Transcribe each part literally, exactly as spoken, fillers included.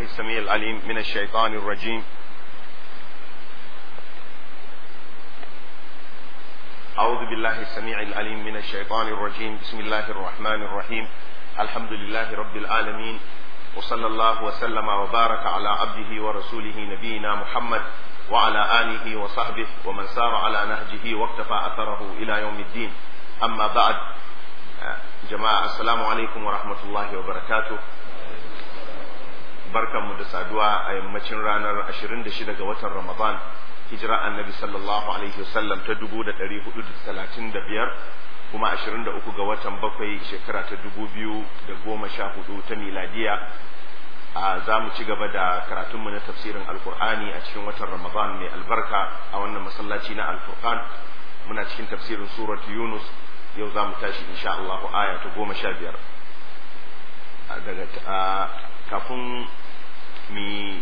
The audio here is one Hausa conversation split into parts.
السميع العليم من الشيطان الرجيم أعوذ بالله السميع العليم من الشيطان الرجيم بسم الله الرحمن الرحيم الحمد لله رب العالمين وصلى الله وسلم وبارك على عبده ورسوله نبينا محمد وعلى آله وصحبه ومن سار على نهجه واقتفى أثره إلى يوم الدين أما بعد جماعة السلام عليكم ورحمة الله وبركاته barkanmu da saduwa a yammacin ranar ashirin da shida ga watan Ramadan hijira annabi sallallahu alaihi wasallam ta dubu da ɗari hudu da talatin da biyar kuma ashirin da uku ga watan bakwai shekara ta dubu biyu da goma sha hudu ta miladiya. a za mu ci gaba da karatunmu na tafsirin alkur'ani a cikin watan Ramadan mai albarka a wannan masallaci na alfurqan. Muna cikin tafsirin surat Yunus, yau za mu tashi insha Allah aya ta goma sha biyar. daga kafin mi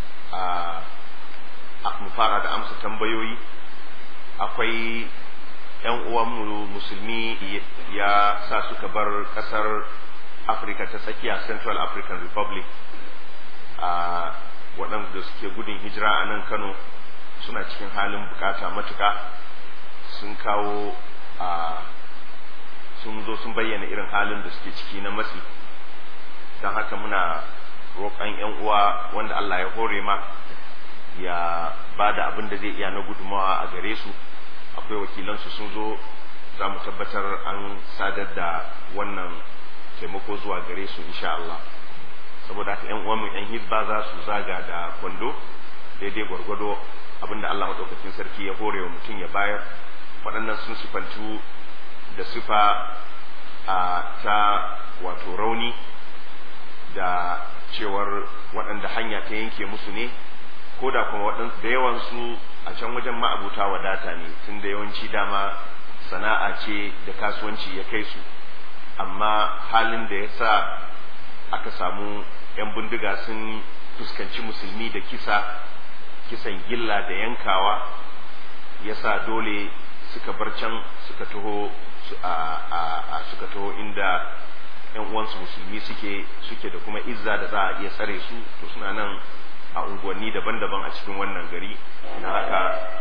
mu fara da amsa tambayoyi, akwai yan uwanmu musulmi ya sa suka bar kasar Afirka ta tsakiya, Central African Republic, a waɗanda suke gudun hijira a nan Kano suna cikin halin bukata matuka. Sun kawo a sun zo sun bayyana irin halin da suke ciki na matsi, don haka muna roƙon yan uwa wanda Allah ya hore ma ya ba da abin da zai iya na gudumawa a gare su. Akwai wakilansu sun zo, za mu tabbatar an sadar da wannan taimako zuwa gare su insha Allah. Saboda haka yan uwanmu yan hizba za su zaga da kwando daidai gwargwado abin da Allah madaukakin sarki ya hore wa mutum ya bayar. Waɗannan sun sifantu da sifa a ta wato rauni, da cewar waɗanda hanya ta yanke musu ne, ko da kuma waɗansu da yawansu a can wajen ma'abuta wadata ne, tun da yawanci dama sana'a ce da kasuwanci ya kai su, amma halin da ya sa aka samu 'yan bindiga sun fuskanci musulmi da kisa kisan gilla da yankawa, ya sa dole suka bar can suka taho suka taho inda yan uwansu musulmi suke suke da kuma izza da za a iya tsare su. To suna nan a unguwanni daban-daban a cikin wannan gari. Na haka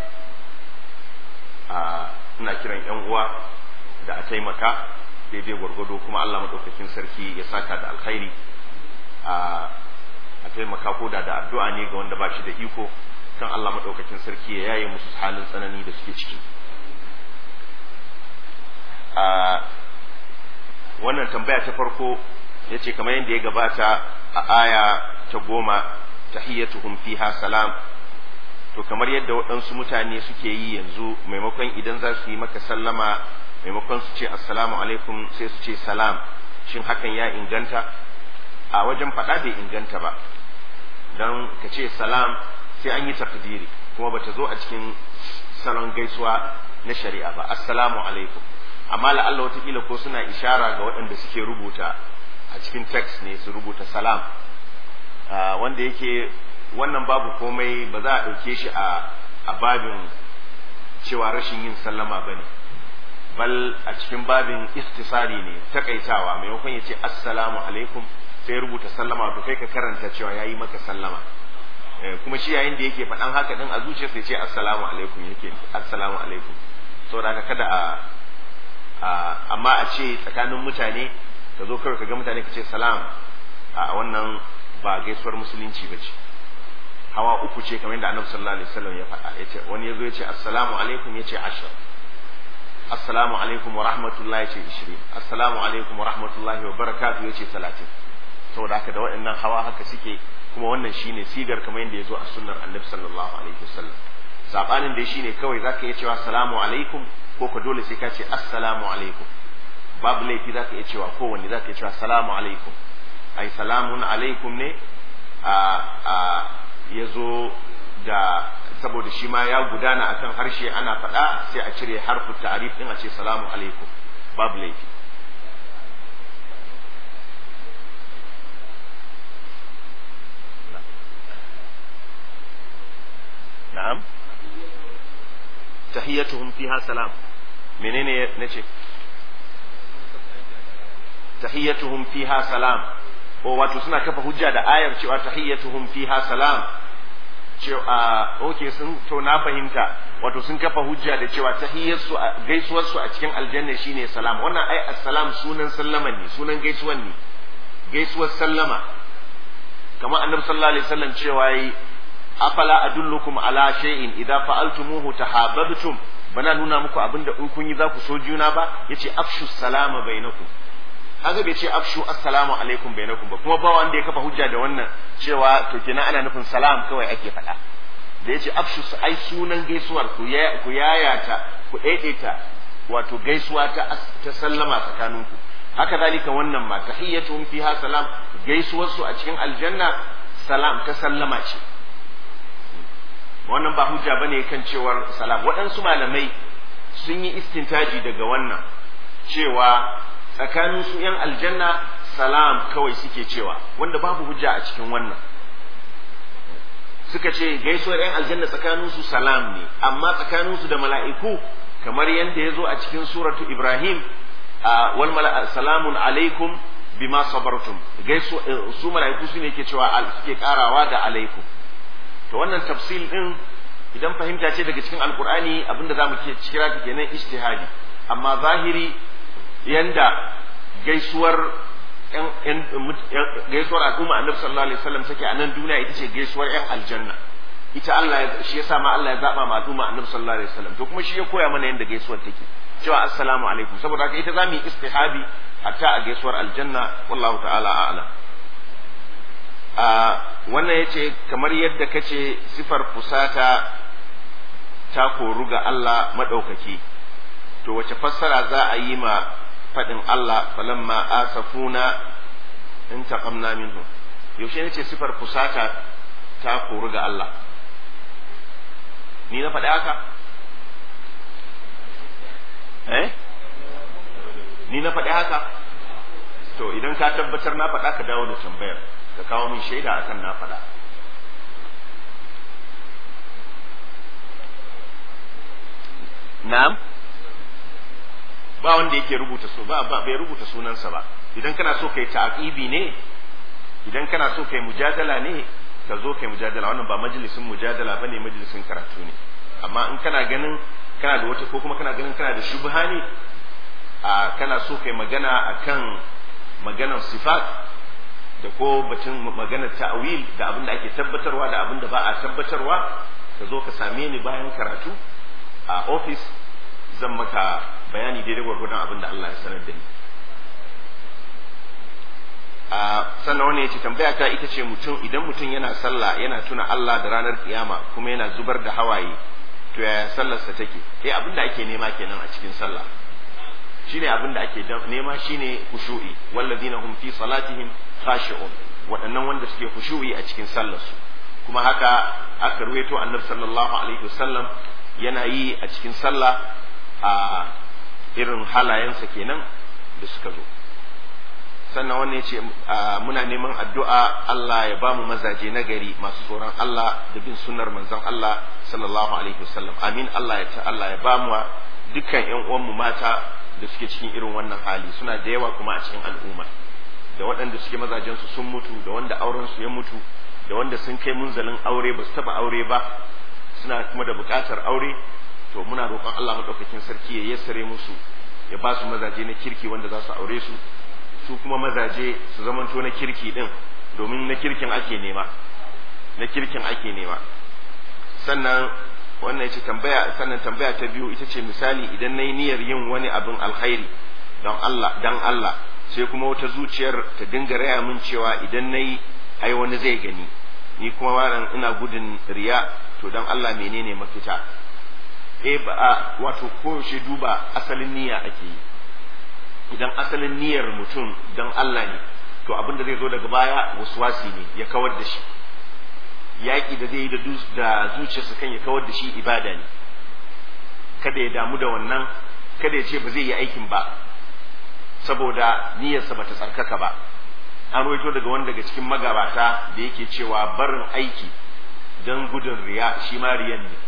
a ina kiran yan uwa da a taimaka daidai gwargwado, kuma Allah madaukakin sarki ya saka da alkhairi. a a taimaka ko da da addu'a ne ga wanda ba shi da iko, kan Allah madaukakin sarki ya yaye musu halin tsanani da suke ciki. a wannan tambaya ta farko yace kamar yadda ya gabata a aya ta goma, tahiyyatuhum fiha salam. to kamar yadda waɗansu mutane suke yi yanzu, maimakon idan za su yi maka sallama, maimakon su ce assalamu alaikum sai su ce salam, shin hakan ya inganta? A wajen faɗa bai inganta ba, don ka ce salam sai an yi takdiri, kuma bata zo a cikin salon gaisuwa na shari'a ba, assalamu alaikum. amma la'alla watakila ko suna ishara ga waɗanda suke rubuta a cikin text ne, su rubuta salam, wanda yake wannan babu komai, ba za a ɗauke shi a babin cewa rashin yin sallama ba ne, bal a cikin babin istisari ne, takaitawa. maimakon ya ce assalamu alaikum sai rubuta sallama, to kai ka karanta cewa ya yi maka sallama, kuma shi yayin da yake faɗan haka ɗin a zuciyarsa ya ce assalamu alaikum, yake assalamu alaikum. saboda haka kada a amma a ce tsakanin mutane ka zo kawai ka ga mutane ka ce salam, a wannan ba gaisuwar musulunci ba ce. hawa uku ce kamar yadda annabi sallallahu alaihi wasallam ya faɗa, yace wani yazo yace assalamu alaikum yace ashir, assalamu alaikum wa rahmatullahi yace ishirin, assalamu alaikum wa rahmatullahi wa barakatuh yace talatin. saboda haka da waɗannan hawa haka suke, kuma wannan shine sigar kamar yadda yazo a sunnar annabi sallallahu alaihi wasallam. sabanin da shine kawai zaka iya cewa assalamu alaikum, ko ka dole sai ka ce assalamu alaikum. babu laifi zaka iya cewa kowanne zaka iya cewa assalamu alaikum, ai salamun alaikum ne a a yazo da, saboda shi ma ya gudana akan harshe ana faɗa, sai a cire harfu ta'rif din a ce salamu alaikum, babu laifi. na'am, tahiyyatuhum fiha salam. menene nace tahiyyatuhum fiha salam? wato suna kafa hujja da ayar cewa tahiyyatuhum fiha salam, cewa okay sun to na fahimta, wato sun kafa hujja da cewa tahiyyarsu gaisuwar su a cikin aljanna shine salam. Wannan ai assalam sunan sallama ne, sunan gaisuwan ne, gaisuwar sallama. kamar annabi sallallahu alaihi wasallam cewa yi afala adullukum ala shay'in idza fa'altumuhu tahabbtum, bana nuna muku abinda in kun yi za ku so juna ba. Yace afshu salama bainakum, haka bai ce afshu assalamu alaikum bainakum ba. Kuma ba wanda ya kafa hujja da wannan cewa to kenan ana nufin salam kawai ake faɗa. Da yace afshu ai sunan gaisuwar ku ya ku yayata ku daidaita wato gaisuwa ta ta sallama tsakaninku. Haka zalika wannan ma tahiyyatuhum fiha salam, gaisuwar su a cikin aljanna salam ta sallama ce. Wannan ba hujja bane kan cewar salam. Waɗansu malamai sun yi istintaji daga wannan cewa tsakanin su yan aljanna salam kawai suke cewa, wanda babu hujja a cikin wannan. Suka ce gaisuwar yan aljanna tsakanin su salam ne, amma tsakanin su da mala'iku kamar yadda ya zo a cikin suratu Ibrahim, wal mala'a salamun alaikum bima sabartum, gaisu su mala'iku su ne ke cewa suke karawa da alaikum. To wannan tafsil din idan fahimta ce daga cikin alkur'ani abinda zamu ke kira ta kenan ijtihadi, amma zahiri yanda gaisuwar yan gaisuwar al'umma annabi sallallahu alaihi wasallam take a nan duniya ita ce gaisuwar yan aljanna. Ita Allah shi yasa ma Allah ya zaba ma al'umma annabi sallallahu alaihi wasallam, to kuma shi ya koya mana yanda gaisuwar take, cewa assalamu alaikum. Saboda haka ita zamu yi istihabi hatta a gaisuwar aljanna, wallahu ta'ala a'lam. a wannan yace kamar yadda kace sifar fusata ta koru ga Allah madaukaki, to wace fassara za a yi ma fadin Allah falamma asafuna intaqamna minhu? Yaushe nace sifar fusata ta koru ga Allah? Ni na faɗi haka? eh ni na faɗi haka? To idan ka tabbatar na faɗa ka dawo da tambayar, ka kawo min shaida akan na faɗa. Na'am, ba wanda yake rubuta so ba ba bai rubuta sunansa ba. Idan kana so kai ta'qibi ne, idan kana so kai mujadala ne, ka zo kai mujadala. Wannan ba majalisin mujadala bane, majalisin karatu ne. Amma in kana ganin kana da wata ko kuma kana ganin kana da shubha ne, a kana so kai magana akan maganar sifat da ko batun maganar ta'wil da abin da ake tabbatarwa da abin da ba a tabbatarwa, ka zo ka same ni bayan karatu a office, zan maka bayani daidai gwargwadon abin da Allah ya sanar da ni. a sannan wani yace tambaya ta ita ce, mutum idan mutum yana sallah yana tuna Allah da ranar kiyama kuma yana zubar da hawaye, to yaya sallarsa take? Eh abin da ake nema kenan a cikin sallah, shine abin da ake nema shine khushu'i, walladina hum fi salatihim khashi'un, waɗannan wanda suke khushu'i a cikin sallarsu. Kuma haka aka ruwaito annabi sallallahu alaihi wasallam yana yi a cikin sallah, a irin halayensa kenan da suka zo. Sannan wannan ya ce muna neman addu'a Allah ya bamu mazaje nagari masu tsoron Allah da bin sunnar manzon Allah sallallahu alaihi wasallam. Amin. Allah ya ta Allah ya bamu dukkan ƴan uwanmu mata da suke cikin irin wannan hali, suna da yawa kuma a cikin al'umma, da waɗanda suke mazajen su sun mutu, da wanda auren su ya mutu, da wanda sun kai munzalin aure ba su taba aure ba, suna kuma da buƙatar aure. To muna roƙon Allah madaukakin sarki ya yassare musu, ya ba su mazaje na kirki wanda za su aure su, su kuma mazaje su zamanto na kirki din, domin na kirkin ake nema, na kirkin ake nema. Sannan wannan yace tambaya, sannan tambaya ta biyu ita ce, misali idan nayi niyyar yin wani abin alkhairi don Allah dan Allah, sai kuma wata zuciyar ta dinga raya min cewa idan nayi ai wani zai gani, ni kuma wannan ina gudun riya, to dan Allah menene mafita? Eh ba wato ko shi duba asalin niyya ake yi. Idan asalin niyyar mutum dan Allah ne, to abin da zai zo daga baya waswasi ne, ya kawar da shi. Yaƙi da zai yi da zuciyarsa kan ya kawar da shi ibada ne. Kada ya damu da wannan, kada ya ce ba zai yi aikin ba saboda niyyarsa bata tsarkaka ba. An rawaito daga wani daga cikin magabata da yake cewa barin aiki don gudun riya shi ma riyan ne,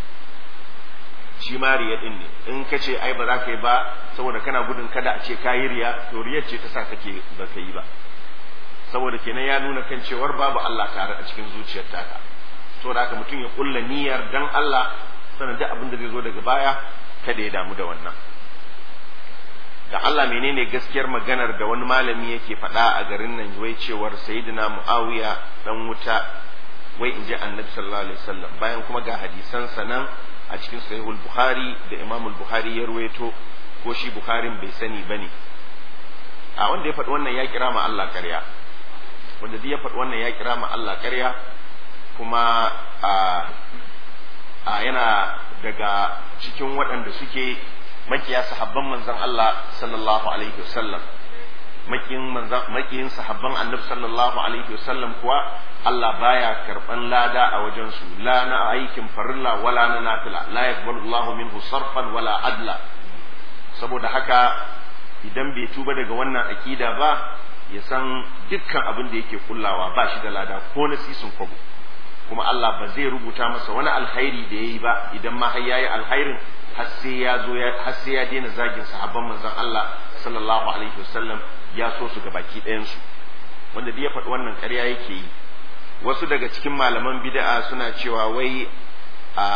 shi ma riya din ne. In ka ce ai ba za ka yi ba saboda kana gudun kada a ce ka yi riya, to riyar ce ta sa kake ba ka yi ba. saboda kenan ya nuna kan cewar babu Allah tare a cikin zuciyar taka. To da haka mutum ya kulla niyyar dan Allah, sanan duk abin da zai zo daga baya kada ya damu da wannan. Da Allah menene gaskiyar maganar da wani malami yake faɗa a garin nan wai cewar sayyidina Muawiya dan wuta, wai inji Annabi sallallahu alaihi wasallam, bayan kuma ga hadisan sanan a cikin Sahihul Bukhari da Imam Bukhari ya ruwaito, ko shi Bukharin bai sani bane. A wanda ya faɗi wannan ya kira ma Allah ƙarya, wanda duk ya faɗi wannan ya kira ma Allah ƙarya, kuma a a yana daga cikin waɗanda suke makiya sahabban manzon Allah sallallahu alaihi wasallam. Makiyin manzon makiyin sahabban Annabi sallallahu alaihi wasallam kuwa Allah baya karban lada a wajen su, la na aikin farilla wala na nafila, la yaqbalu Allahu minhu sarfan wala adla. Saboda haka idan bai tuba daga wannan akida ba, ya san dukkan abin da yake kullawa ba shi da lada ko na sisin kwabo, kuma Allah ba zai rubuta masa wani alkhairi da yayi ba idan ma har yayi alkhairin, har sai ya zo ya har sai ya daina zagin sahabban manzon Allah sallallahu alaihi wasallam, ya so su ga baki ɗayan su. Wanda da ya faɗi wannan ƙarya yake yi. Wasu daga cikin malaman bid'a suna cewa wai a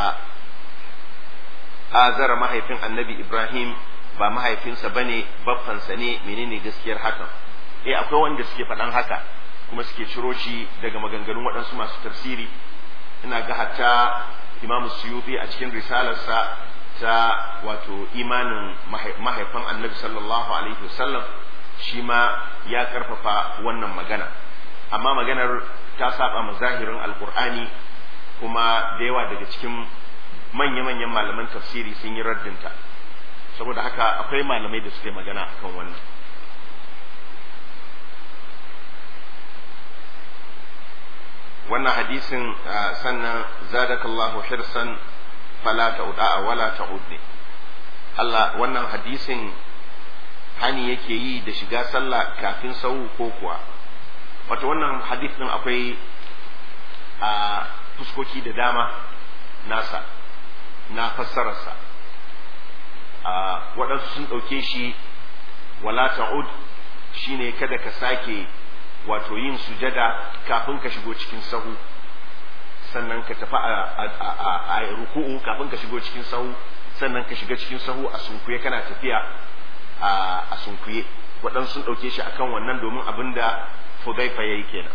azara mahaifin Annabi Ibrahim ba mahaifinsa bane, baffansa ne. Menene gaskiyar hakan? Eh, akwai wanda suke faɗan haka kuma suke ciro shi daga maganganun waɗansu masu tafsiri. Ina ga hatta Imam Suyuti a cikin risalarsa ta wato imanin mahaifan Annabi sallallahu alaihi wasallam, shi ma ya karfafa wannan magana, amma maganar ta saba ma zahirin alkur'ani, kuma da yawa daga cikin manya-manyan malaman tafsiri sun yi raddinta. Saboda haka akwai malamai da suke magana akan wannan. Wannan hadisin sannan zadakallahu hirsan fala ta'uda wala ta'udni. Allah, wannan hadisin hani yake yi da shiga sallah kafin sau ko kuwa? Wato wannan hadith din akwai a fuskoki da dama nasa na fassararsa. A waɗansu sun ɗauke shi wala ta'ud shine kada ka sake wato yin sujada kafin ka shigo cikin sahu, sannan ka tafi a ruku'u kafin ka shigo cikin sahu, sannan ka shiga cikin sahu a sunkuye kana tafiya a sunkuye. Waɗansu sun ɗauke shi akan wannan domin abinda Hudhaifa yayi kenan.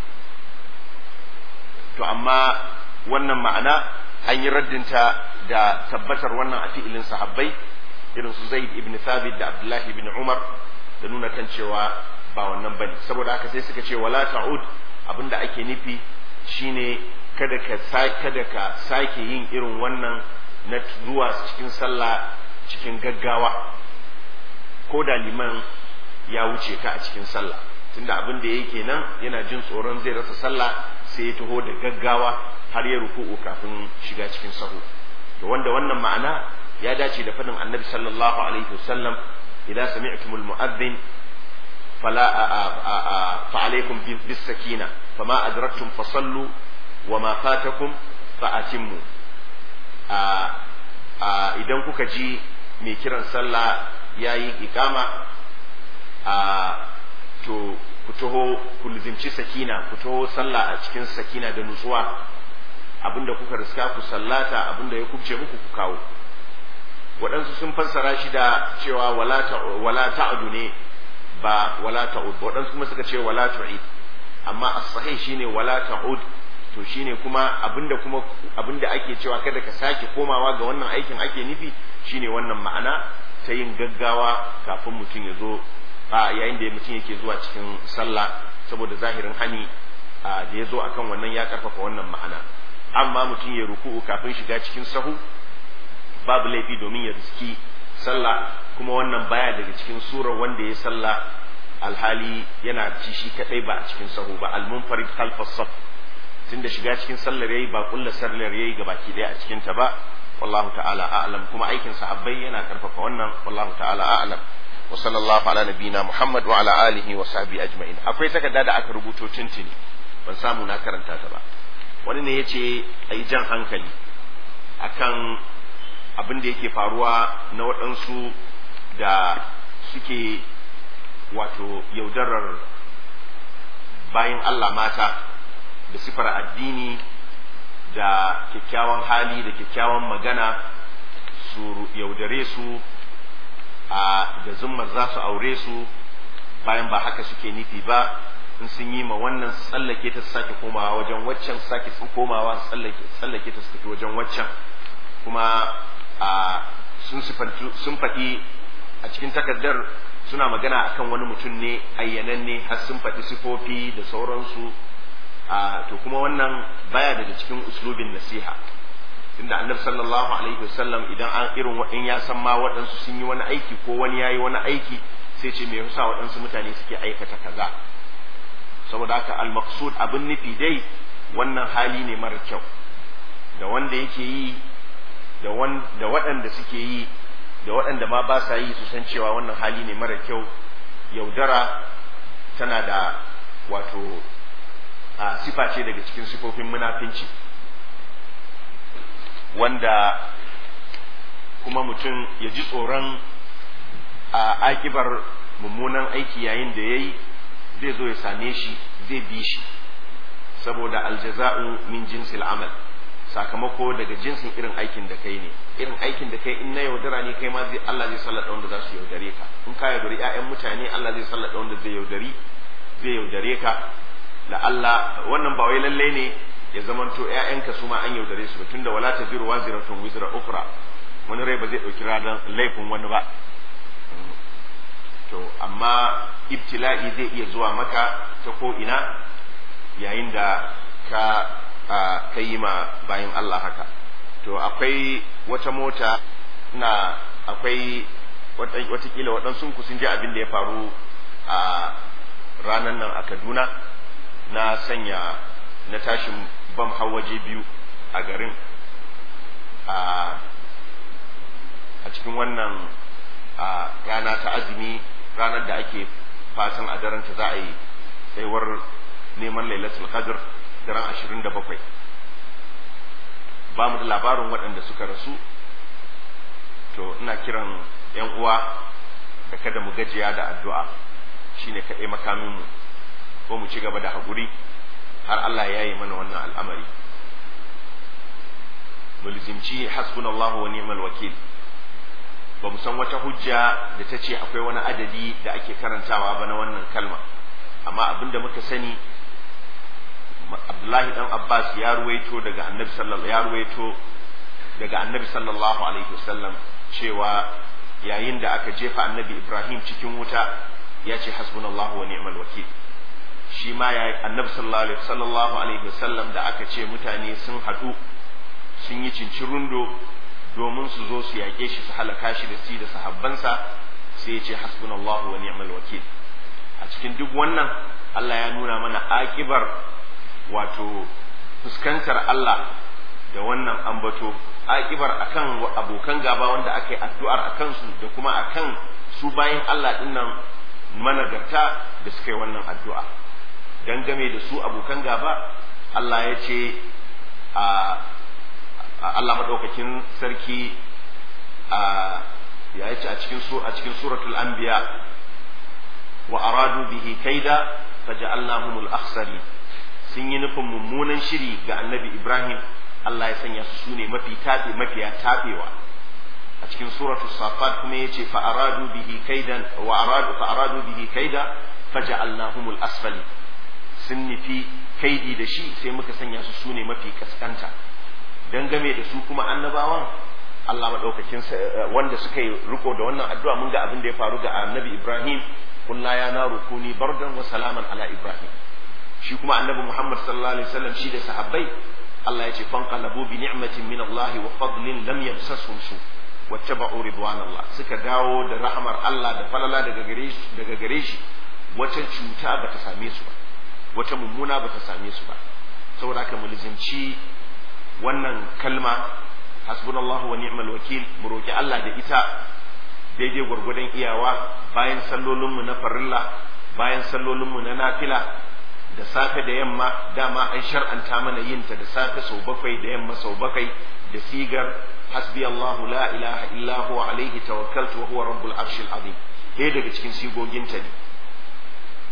To amma wannan ma'ana an yi raddinta da tabbatar wannan a fi'ilin sahabbai irin su Zaid ibn Thabit da Abdullahi ibn Umar, da nuna kan cewa ba wannan bane. Saboda haka sai suka ce wala ta'ud, abinda ake nufi shine kada ka kada ka sake yin irin wannan na zuwa cikin sallah cikin gaggawa, ko da liman ya wuce ka a cikin sallah, tunda abin da yake nan yana jin tsoron zai rasa sallah, sai ya taho da gaggawa har ya ruku'u kafin shiga cikin sahu. To wanda wannan ma'ana ya dace da fadin Annabi sallallahu alaihi wasallam, idza sami'tumul mu'adhdhin fala fa alaykum bis sakina fama adraktum fasallu wama fatakum fa atimmu. Idan kuka ji mai kiran sallah yayi iqama, to ku taho ku lizimci sakina, ku taho sallah a cikin sakina da nutsuwa, abinda kuka riska ku sallata, abinda ya kubce muku ku kawo. Waɗansu sun fassara shi da cewa wala ta'udu ne ba wala ta'ud, waɗansu kuma suka ce wala tu'id, amma as-sahih shine wala ta'ud. To shine kuma abinda kuma abinda ake cewa kada ka sake komawa ga wannan aikin ake nufi, shine wannan ma'ana ta yin gaggawa kafin mutum ya zo a yayin da mutum yake zuwa cikin sallah, saboda zahirin hani da ya zo akan wannan ya karfafa wannan ma'ana. Amma mutum ya ruku'u kafin shiga cikin sahu babu laifi domin ya riski sallah, kuma wannan baya daga cikin surar wanda ya sallah alhali yana ci shi kadai ba a cikin sahu ba, al-munfarid khalfas saf, tunda shiga cikin sallar yayi ba kullu sallar yayi gabaki daya a cikin ta ba. Wallahu ta'ala a'lam. Kuma aikin sahabbai yana karfafa wannan. Wallahu ta'ala a'lam. Wa sallallahu ala nabiyyina Muhammad wa ala alihi wa sahbihi ajma'in. Akwai takarda da aka rubuto tuntuni ban samu na karanta ta ba. Wani ne yace ayi jan hankali akan abin da yake faruwa na waɗansu da suke wato yaudarar bayin Allah mata da sifar addini da kyakkyawan hali da kyakkyawan magana su yaudare su a da zummar za su aure su bayan ba haka suke nufi ba, in sun yi ma wannan tsallake ta su sake komawa wajen waccan su sake komawa tsallake tsallake ta su tafi wajen waccan. Kuma a sun sun faɗi a cikin takardar suna magana akan wani mutum ne ayyananne, har sun faɗi sifofi da sauransu. a to kuma wannan baya daga cikin uslubin nasiha, tunda annabi sallallahu alaihi wasallam idan an irin in ya san ma waɗansu sun yi wani aiki ko wani yayi wani aiki sai ce me yasa waɗansu mutane suke aikata kaza. Saboda haka al-maqsud abin nufi dai wannan hali ne mara kyau da wanda yake yi da da waɗanda suke yi da waɗanda ma ba sa yi su san cewa wannan hali ne mara kyau. Yaudara tana da wato a sifa ce daga cikin sifofin munafinci, wanda kuma mutum ya ji tsoron a akibar mummunan aiki yayin da ya yi zai zo ya same shi, zai bi shi, saboda aljaza'u min jinsil amal, sakamako daga jinsin irin aikin da kai ne. Irin aikin da kai in na yaudara ne kai ma zai Allah zai sallada wanda za su yaudare ka. In ka yaudari ƴaƴan mutane Allah zai sallada wanda zai yaudari zai yaudare ka. La Allah wannan ba wai lalle ne ya zamanto ƴaƴanka su ma an yaudare su ba, tunda wala taziru waziratun wizra ukhra, wani rai ba zai dauki radan laifin wani ba. To amma ibtila'i zai iya zuwa maka ta ko ina yayin da ka ka yi ma bayan Allah haka. To akwai wata mota na akwai watakila waɗansu ku sun ji abin da ya faru a ranar nan a Kaduna na sanya na tashin bam har waje biyu a garin a cikin wannan rana ta azumi, ranar da ake fatan a daren ta za a yi tsayuwar neman lailatul qadr daren ashirin da bakwai. Ba mu da labarin waɗanda suka rasu. To ina kiran yan uwa da kada mu gajiya da addu'a, shine kaɗai makamin mu, ko mu ci gaba da haƙuri har Allah ya yi mana wannan al'amari. Mulzimci hasbunallahu wa ni'mal wakil. Ba mu san wata hujja da ta ce akwai wani adadi da ake karantawa ba na wannan kalma, amma abinda muka sani Abdullahi dan Abbas ya ruwaito daga Annabi sallallahu ya ruwaito daga Annabi sallallahu alaihi wasallam cewa yayin da aka jefa Annabi Ibrahim cikin wuta ya ce hasbunallahu wa ni'mal wakil. Shi ma ya Annabi sallallahu alaihi wasallam da aka ce mutane sun haɗu sun yi cincirundo domin su zo su yaƙe shi su halaka shi da shi da sahabbansa, sai ya ce hasbunallahu wa ni'mal wakil. A cikin duk wannan Allah ya nuna mana akibar wato fuskantar Allah da wannan ambato, akibar akan abokan gaba wanda aka yi addu'ar akan su da kuma akan su bayan Allah dinnan managarta da suka yi wannan addu'a. Dangane da su abokan gaba Allah ya ce a Allah madaukakin sarki a ya ce a cikin su a cikin suratul anbiya wa aradu bihi kaida faja'alnahumul akhsari, sun yi nufin mummunan shiri ga Annabi Ibrahim, Allah ya sanya su sune mafi tabe mafiya tabewa. A cikin suratul safat kuma yace fa aradu bihi kaidan wa aradu fa aradu bihi kaida faja'alnahumul asfali, sun nufi kaidi da shi sai muka sanya su sune mafi kaskanta. Dangame da su kuma annabawan Allah madaukakin wanda suka yi riko da wannan addu'a, mun ga abin da ya faru ga Annabi Ibrahim, qul la ya naru kuni bardan wa salaman ala Ibrahim. Shi kuma Annabi Muhammad sallallahu alaihi wasallam shi da sahabbai Allah ya ce fanqalabu bi ni'matin min Allah wa fadlin lam yamsashum su wattaba'u ridwanallah, suka dawo da rahmar Allah da falala daga gare shi daga gare shi, wata cuta bata same su ba, wata mummuna bata same su ba. Saboda haka mu lizinci wannan kalma hasbunallahu wa ni'mal wakil, mu roki Allah da ita daidai gwargwadon iyawa bayan sallolinmu na farilla, bayan sallolinmu na nafila, da safe da yamma. Dama an shar'anta mana yin ta da safe sau bakwai da yamma sau bakwai da sigar hasbi Allahu la ilaha illa huwa alaihi tawakkaltu wa huwa rabbul arshil azim. Ɗaya daga cikin sigoginta ne.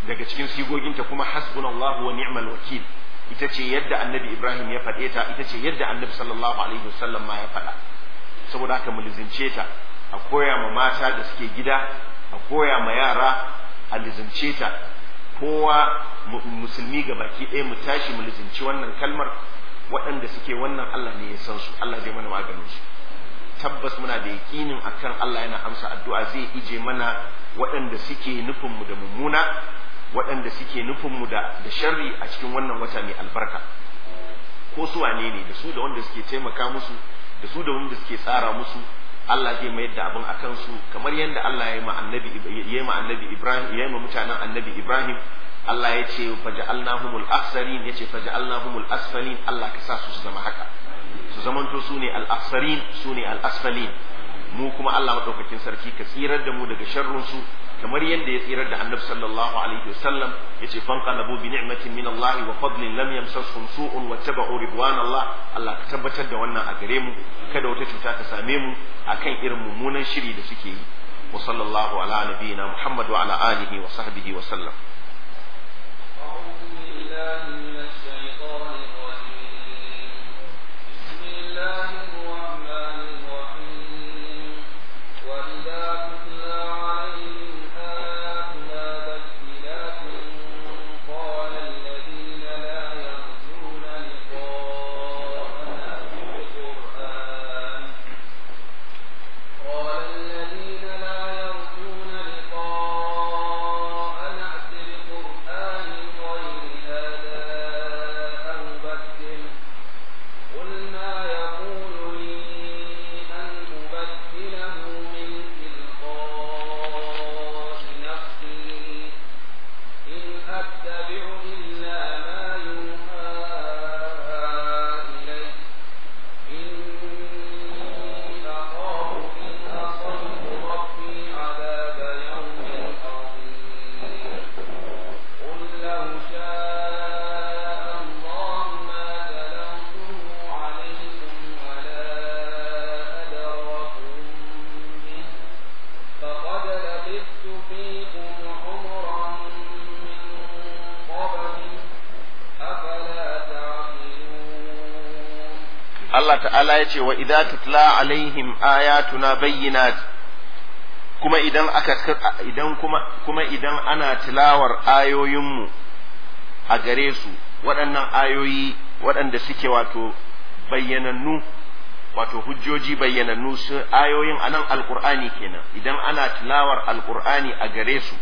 daga cikin sigoginta kuma hasbunallahu wa ni'mal wakil ita ce yadda annabi Ibrahim ya faɗe ta, ita ce yadda annabi sallallahu alaihi wasallam ma ya faɗa. Saboda haka mu lizince ta, a koya ma mata da suke gida, a koya ma yara a lizince ta, kowa musulmi ga baki ɗaya mu tashi mu lizinci wannan kalmar. Waɗanda suke wannan Allah ne ya san su, Allah zai mana maganin su. Tabbas muna da yakinin akan Allah yana amsa addu'a, zai ije mana waɗanda suke nufin mu da mummuna, waɗanda suke nufin mu da da sharri a cikin wannan wata mai albarka. Ko su wane ne, da su da wanda suke taimaka musu, da su da wanda suke tsara musu, Allah zai mayar da abin akan su, kamar yadda Allah ya yi ma annabi ya yi ma annabi Ibrahim, ya yi ma mutanen annabi Ibrahim. Allah ya ce faja'alnahumul akhsarin, ya ce faja'alnahumul asfalin. Allah ka sa su su zama haka, su zamanto su ne al-akhsarin, su ne al-asfalin. Mu kuma Allah madaukakin sarki ka tsirar da mu daga sharrun su, kamar yadda ya tsirar da Annabi sallallahu alaihi wasallam, yace fanqalabu bi ni'matin min Allah wa fadlin lam yamsashum su'un wattaba'u ridwan Allah. Allah ka tabbatar da wannan a gare mu, kada wata cuta ta same mu akan irin mummunan shiri da suke yi. Wa sallallahu ala nabiyyina Muhammad wa ala alihi wa sahbihi wa sallam. Allah ta'ala ya ce wa idza tutla alaihim ayatuna bayyinat, kuma idan aka idan kuma kuma idan ana tilawar ayoyinmu a gare su, waɗannan ayoyi waɗanda suke wato bayyanannu, wato hujjoji bayyanannu, su ayoyin anan alqur'ani kenan, idan ana tilawar alqur'ani a gare su,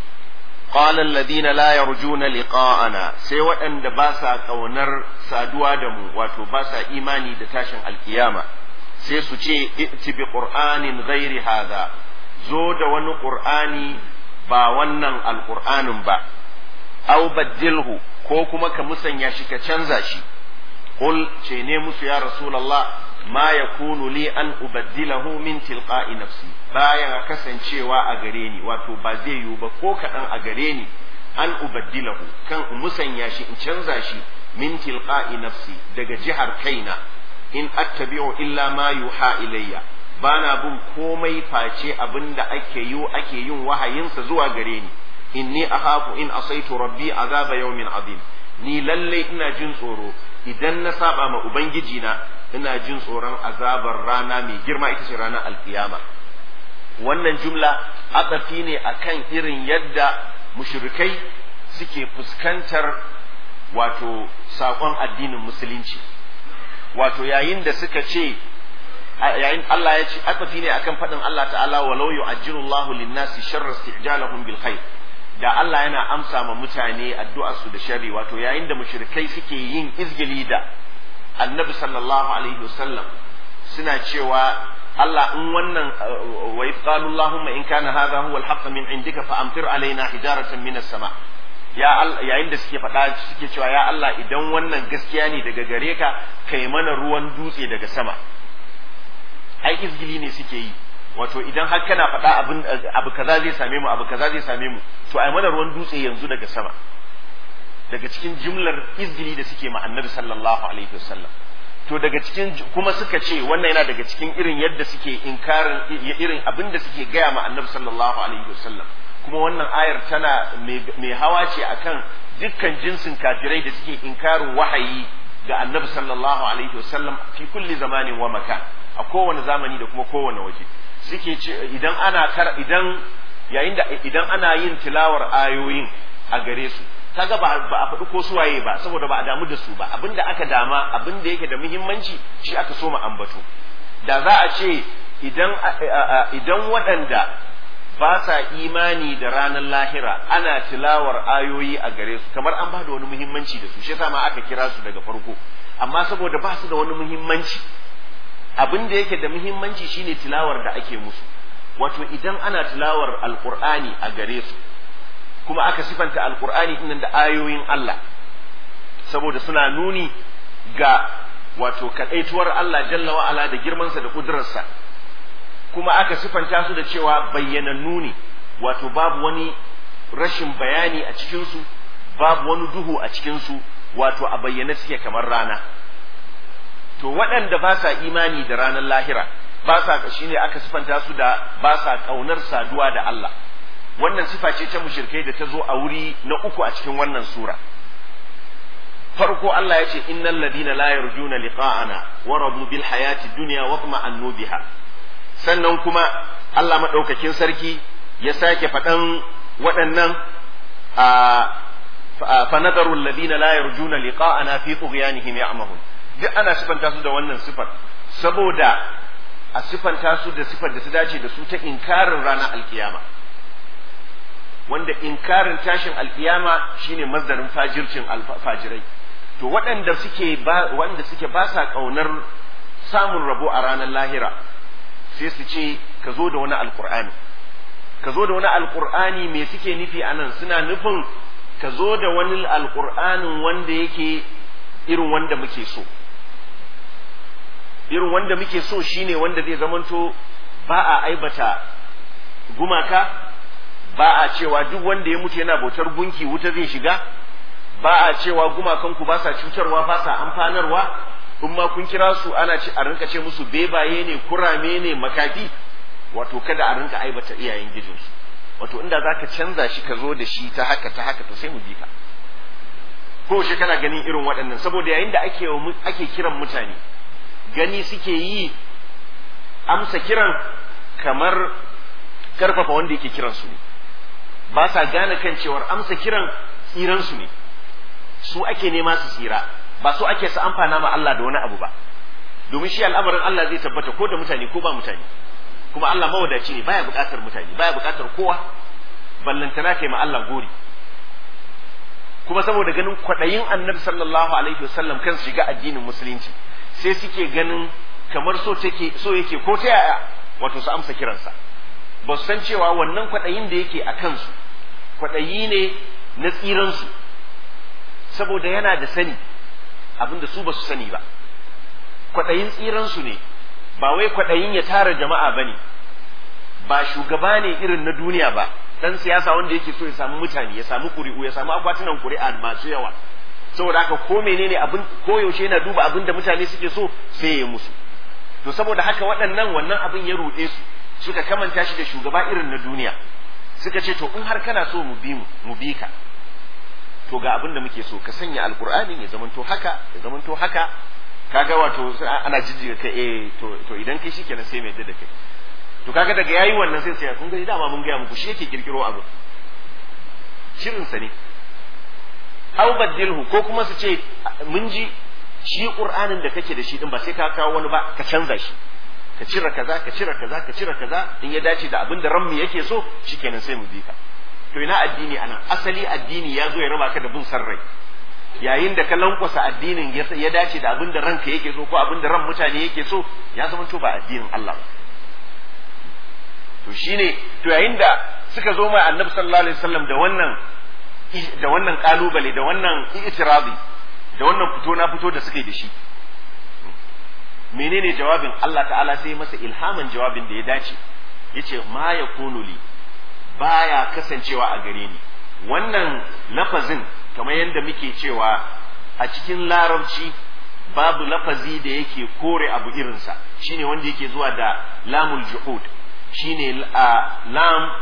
qala alladhina la yarjuna liqa'ana, sai waɗanda ba sa kaunar saduwa da mu, wato ba sa imani da tashin alkiyama, sai su ce i'ti bi qur'anin ghairi hadha, zo da wani qur'ani ba wannan alqur'anin ba, aw baddilhu, ko kuma ka musanya shi ka canza shi. Qul, ce ne musu ya rasulullah, ma yakunu li an ubaddilahu min tilqa'i nafsi, baya kasancewa a gare ni, wato ba zai yiwu ba ko kaɗan a gare ni, an ubaddilahu, kan musanya shi in canza shi, min tilqa'i nafsi, daga jihar kaina, in attabi'u illa ma yuha ilayya, bana bin komai face abinda ake yi ake yin wahayinsa zuwa gare ni. Inni akhafu in asaitu rabbi azaba yawmin azim, ni lalle ina jin tsoro idan na saba ma ubangiji na, ina jin tsoron azabar rana mai girma, ita ce ranar alkiyama. Wannan jumla atsafi ne akan irin yadda mushrikai suke fuskantar wato saƙon addinin musulunci, wato yayin da suka ce, yayin Allah ya ce, atsafi ne akan faɗin Allah ta'ala, walau yu'ajjilullahu lin-nasi sharra isti'jalahum bil khair, da Allah yana amsa ma mutane addu'arsu da sharri, wato yayin da mushrikai suke yin izgili da annabi sallallahu alaihi wasallam, suna cewa Allah in wannan wa qalu Allahumma in kana hadha huwa al-haqq min indika fa amtir alaina hijaratan min as-sama, ya Allah, yayin da suke faɗa suke cewa ya Allah idan wannan gaskiya ne daga gare ka, kai mana ruwan dutse daga sama. Ai izgili ne suke yi, wato idan har kana faɗa abin abu kaza zai same mu, abu kaza zai same mu, to ai mana ruwan dutse yanzu daga sama. Daga cikin jumlar izgili da suke ma annabi sallallahu alaihi wasallam. To daga cikin kuma suka ce wannan yana daga cikin irin yadda suke inkarin irin abin da suke gaya ma annabi sallallahu alaihi wasallam, kuma wannan ayar tana mai hawa ce akan dukkan jinsin kafirai da suke inkarin wahayi ga annabi sallallahu alaihi wasallam fi kulli zamanin wa makan, a kowane zamani da kuma kowane waje. Suke ce idan ana kar idan yayin da idan ana yin tilawar ayoyin a gare su, kaga ba a faɗi ko suwaye ba saboda ba a damu da su ba, abinda aka dama abinda yake da muhimmanci shi aka so mu ambato. Da za a ce idan idan waɗanda ba sa imani da ranar lahira ana tilawar ayoyi a gare su, kamar an ba da wani muhimmanci da su, shi yasa ma aka kira su daga farko. Amma saboda ba su da wani muhimmanci, abin da yake da muhimmanci shine tilawar da ake musu. Wato idan ana tilawar alqur'ani a gare su, kuma aka sifanta alqur'ani din da ayoyin Allah, saboda suna nuni ga wato kadaituwar Allah jalla wa ala da girmansa da kudurarsa, kuma aka sifanta su da cewa bayyanannu ne, wato babu wani rashin bayani a cikinsu, babu wani duhu a cikinsu, wato a bayyane suke kamar rana. To waɗanda ba sa imani da ranar lahira, ba sa shine aka sifanta su da ba sa ƙaunar saduwa da Allah. Wannan sifa ce ta mushrikai da ta zo a wuri na uku a cikin wannan sura. Farko Allah ya ce innal ladina la yarjuna liqa'ana wa radu bil hayati dunya wa tuma'annu biha. Sannan kuma Allah maɗaukakin sarki ya sake faɗan waɗannan a fanadaru alladhina la yarjuna liqa'ana fi tughyanihim ya'mahun. Duk ana sifanta su da wannan sifar saboda a sifanta su da sifar da su dace da su ta inkarin ranar alkiyama, wanda inkarin tashin alkiyama shine masdarin fajircin fajirai. To waɗanda suke ba wanda suke ba sa kaunar samun rabo a ranar lahira, sai su ce ka zo da wani alkur'ani ka zo da wani alkur'ani me suke nufi anan? Suna nufin ka zo da wani alkur'anin wanda yake irin wanda muke so. Irin wanda muke so shine wanda zai zamanto ba a aibata gumaka, ba a cewa duk wanda ya mutu yana bautar gunki wuta zai shiga, ba a cewa gumakanku ba sa cutarwa ba sa amfanarwa, in ma kun kira su ana ci a rinka ce musu bebaye ne, kurame ne, makafi. Wato kada a rinka aibata iyayen gijinsu. Wato inda zaka canza shi ka zo da shi ta haka ta haka to sai mu bi ka. Ko shi kana ganin irin waɗannan, saboda yayin da ake ake kiran mutane, gani suke yi amsa kiran kamar karfafa wanda yake kiran su ne. Ba sa gane kan cewar amsa kiran tsiran su ne. Su ake nema su tsira, ba so ake su amfana ma Allah da wani abu ba. Domin shi al'amarin Allah zai tabbata ko da mutane ko ba mutane, kuma Allah mawadaci ne, baya buƙatar mutane, baya buƙatar kowa, ballantana kai ma Allah gori. Kuma saboda ganin kwaɗayin annabi sallallahu alaihi wasallam kan shiga addinin musulunci, sai suke ganin kamar so take so yake ko ta yaya wato su amsa kiransa. Ba su san cewa wannan kwaɗayin da yake a kansu kwaɗayi ne na tsiransu, saboda yana da sani abinda su ba su sani ba. Kwaɗayin tsiransu ne, ba wai kwaɗayin ya tara jama'a ba ne, ba shugaba ne irin na duniya ba, ɗan siyasa wanda yake so ya samu mutane, ya samu ƙuri'u, ya samu akwatunan ƙuri'a masu yawa. Saboda haka ko menene abin ko yaushe yana duba abin da mutane suke so sai ya musu. To saboda haka waɗannan wannan abin ya ruɗe su, suka kamanta shi da shugaba irin na duniya. Suka ce to in har kana so mu bi mu mu bi ka, to ga abin da muke so, ka sanya alkur'ani ya zamanto haka ya zamanto haka. Kaga wato ana jijjiga kai eh to to idan kai shikenan sai mai yadda da kai. To kaga daga yayi wannan sai sai kun gani dama mun ga muku shi yake kirkiro abu, shirin sa ne. Aw badilhu, ko kuma su ce mun ji shi qur'anin da kake da shi din ba sai ka kawo wani ba, ka canza shi, ka cire kaza ka cire kaza ka cire kaza, in ya dace da abin da ranmu yake so shikenan sai mu bi ka. To ina addini anan? Asali addini ya zo ya raba ka da bin sarrai. Yayin da ka lankwasa addinin ya dace da abin da ranka yake so ko abin da ran mutane yake so, ya zama to ba addinin Allah ba. To shine to yayin da suka zo mai annabi sallallahu alaihi wasallam da wannan da wannan kalubale da wannan i'tirazi da wannan fito na fito da suka yi da shi, menene jawabin? Allah ta'ala sai masa ilhamin jawabin da ya dace. Yace ma yakunu li, baya kasancewa a gare ni. Wannan lafazin kamar yadda muke cewa a cikin larabci babu lafazi da yake kore abu irinsa, shine wanda yake zuwa da lamul juhud, shine lam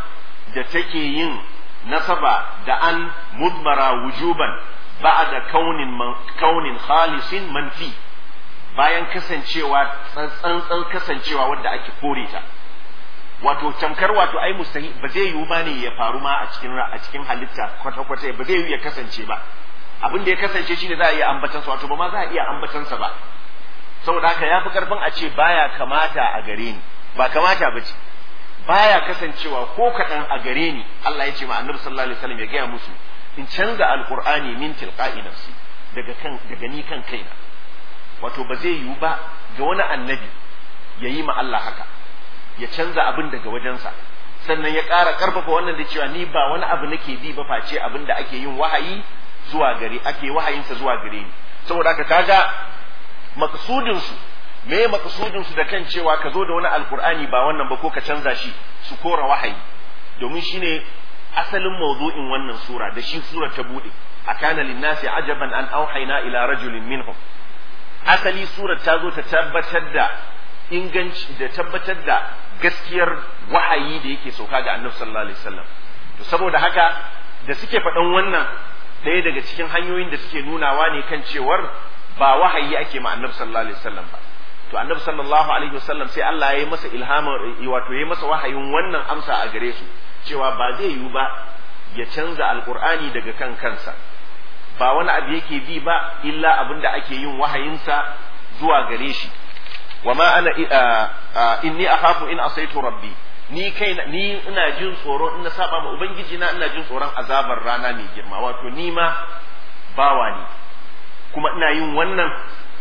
da take yin nasaba da an mudmara wujuban ba'da kaunin kaunin khalisin manfi, bayan kasancewa tsantsan kasancewa wanda ake kore ta. Wato tamkar wato ai mustahil ba zai yiwu ba ne ya faru ma a cikin a cikin halitta kwata kwata, ba zai yiwu ya kasance ba. Abin da ya kasance shine za a iya ambatan sa, wato ba ma za a iya ambatan sa ba, saboda haka yafi karfin a ce baya kamata a gare ni, ba kamata ba ce, baya kasancewa ko kaɗan a gare ni. Allah ya ce ma annabi sallallahu alaihi wasallam ya gaya musu in canza alqur'ani min tilqa'i nafsi, daga kan daga ni kan kaina. Wato ba zai yiwu ba ga wani annabi ya yi ma Allah haka, ya canza abin daga wajensa. Sannan ya ƙara ƙarfafa wannan da cewa ni ba wani abu nake bi ba face abin da ake yin wahayi zuwa gare ake wahayinsa zuwa gare ni. Saboda haka kaga maqsudin su me maqsudin su da kan cewa ka zo da wani alqur'ani ba wannan ba ko ka canza shi, su kora wahayi, domin shine asalin mawdu'in wannan sura, da shi sura ta bude. Akana linnasi ajaban an auhayna ila rajulin minhum. Asali sura ta zo ta tabbatar da inganci da tabbatar da gaskiyar wahayi da yake sauka ga annabi sallallahu alaihi wasallam. To saboda haka da suke faɗan wannan, ɗaya daga cikin hanyoyin da suke nunawa ne kan cewar ba wahayi ake ma annabi sallallahu alaihi wasallam ba. To annabi sallallahu alaihi wasallam sai Allah ya yi masa ilhama, wato ya yi masa wahayin wannan amsa a gare su, cewa ba zai yiwu ba ya canza alqur'ani daga kan kansa, ba wani abu yake bi ba illa abin da ake yin wahayinsa zuwa gare shi. wa ma ana inni akhafu in asaitu rabbi, ni kai ni ina jin tsoro in na saba ma ubangiji na, ina jin tsoron azabar rana mai girma. Wato ni ma bawa ne, kuma ina yin wannan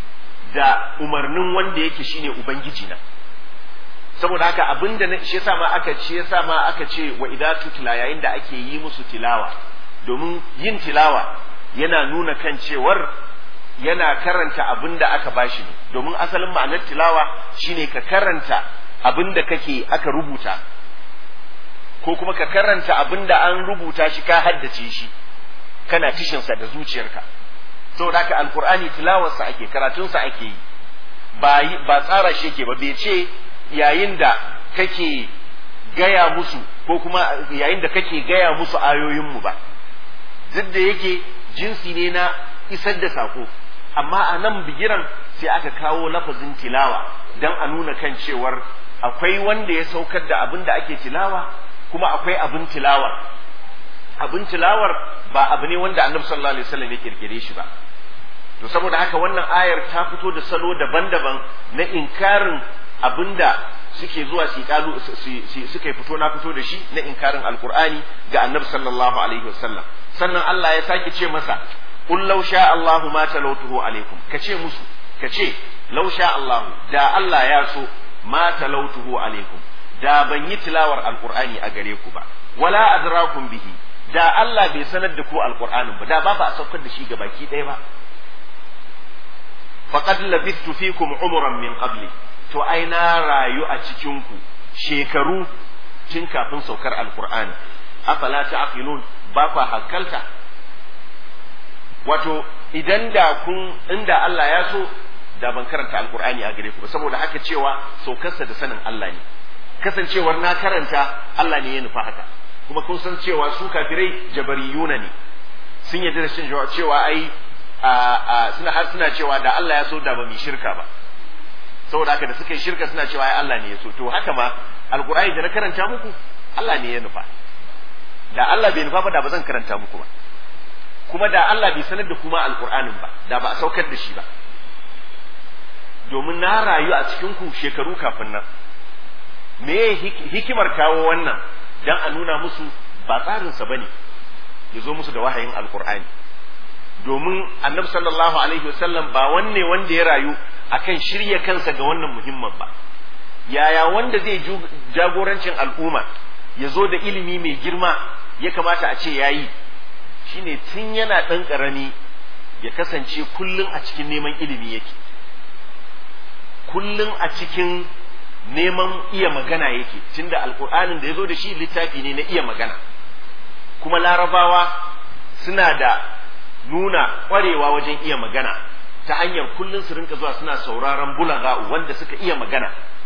da umarnin wanda yake shine ubangiji na. Saboda haka abinda shi yasa ma aka ce yasa ma aka ce wa idza tutla, yayin da ake yi musu tilawa, domin yin tilawa yana nuna kan cewar yana karanta abin da aka bashi ne, domin asalin ma'anar tilawa shine ka karanta abin da kake aka rubuta, ko kuma ka karanta abin da an rubuta shi ka haddace shi kana tishinsa da zuciyarka. saboda haka alqur'ani tilawarsa ake, karatunsa ake yi, ba ba tsara shi yake ba. bai ce yayin da kake gaya musu ko kuma yayin da kake gaya musu ayoyinmu ba, duk da yake jinsi ne na isar da sako, amma a nan bigiran sai aka kawo lafazin tilawa don a nuna kan cewar akwai wanda ya saukar da abin da ake tilawa, kuma akwai abin tilawar. Abin tilawar ba abu ne wanda annabi sallallahu alaihi wasallam ya kirkire shi ba. To saboda haka wannan ayar ta fito da salo daban-daban na inkarin abinda suke zuwa su kalu suka fito na fito da shi na inkarin alqur'ani ga annabi sallallahu alaihi wasallam. Sannan Allah ya sake ce masa qul law sha Allahu ma talawtuhu alaikum, kace musu kace law sha Allahu, da Allah ya so ma talawtuhu alaikum, da ban yi tilawar alqur'ani a gare ku ba, wala adrakum bihi, da Allah bai sanar da ku alqur'anin ba, da ba ba a saukar da shi ga baki ɗaya ba. faqad labithtu fikum umran min qabli, to ai na rayu a cikin ku shekaru tun kafin saukar alqur'ani. afala ta'qilun, ba ku hankalta? Wato idan da kun inda Allah ya so da ban karanta alqur'ani a gare ku ba, saboda haka cewa saukarsa da sanin Allah ne, kasancewar na karanta Allah ne ya nufa haka. Kuma kun san cewa su kafirai jabariyuna ne, sun yarda da cewa ai suna har suna cewa da Allah ya so da ba mu shirka ba, saboda haka da suka yi shirka suna cewa ai Allah ne ya so. To haka ma alqur'ani da na karanta muku Allah ne ya nufa, da Allah bai nufa ba da ba zan karanta muku ba, kuma da Allah bai sanar da kuma alqur'anin ba da ba a saukar da shi ba, domin na rayu a cikin ku shekaru kafin nan. Me hikimar kawo wannan? Dan a nuna musu ba tsarinsa bane ya zo musu da wahayin alqur'ani, domin annabi sallallahu alaihi wasallam ba wanne wanda ya rayu akan shirya kansa ga wannan muhimman ba. Yaya wanda zai jagorancin al'umma ya zo da ilimi mai girma ya kamata a ce yayi, shine tun yana ɗan ƙarami ya kasance kullum a cikin neman ilimi yake, kullum a cikin neman iya magana yake, tunda alkur'anin da ya zo da shi littafi ne na iya magana. Kuma larabawa suna da nuna ƙwarewa wajen iya magana ta hanyar kullum su rinka zuwa suna sauraron bulaga'u wanda suka iya magana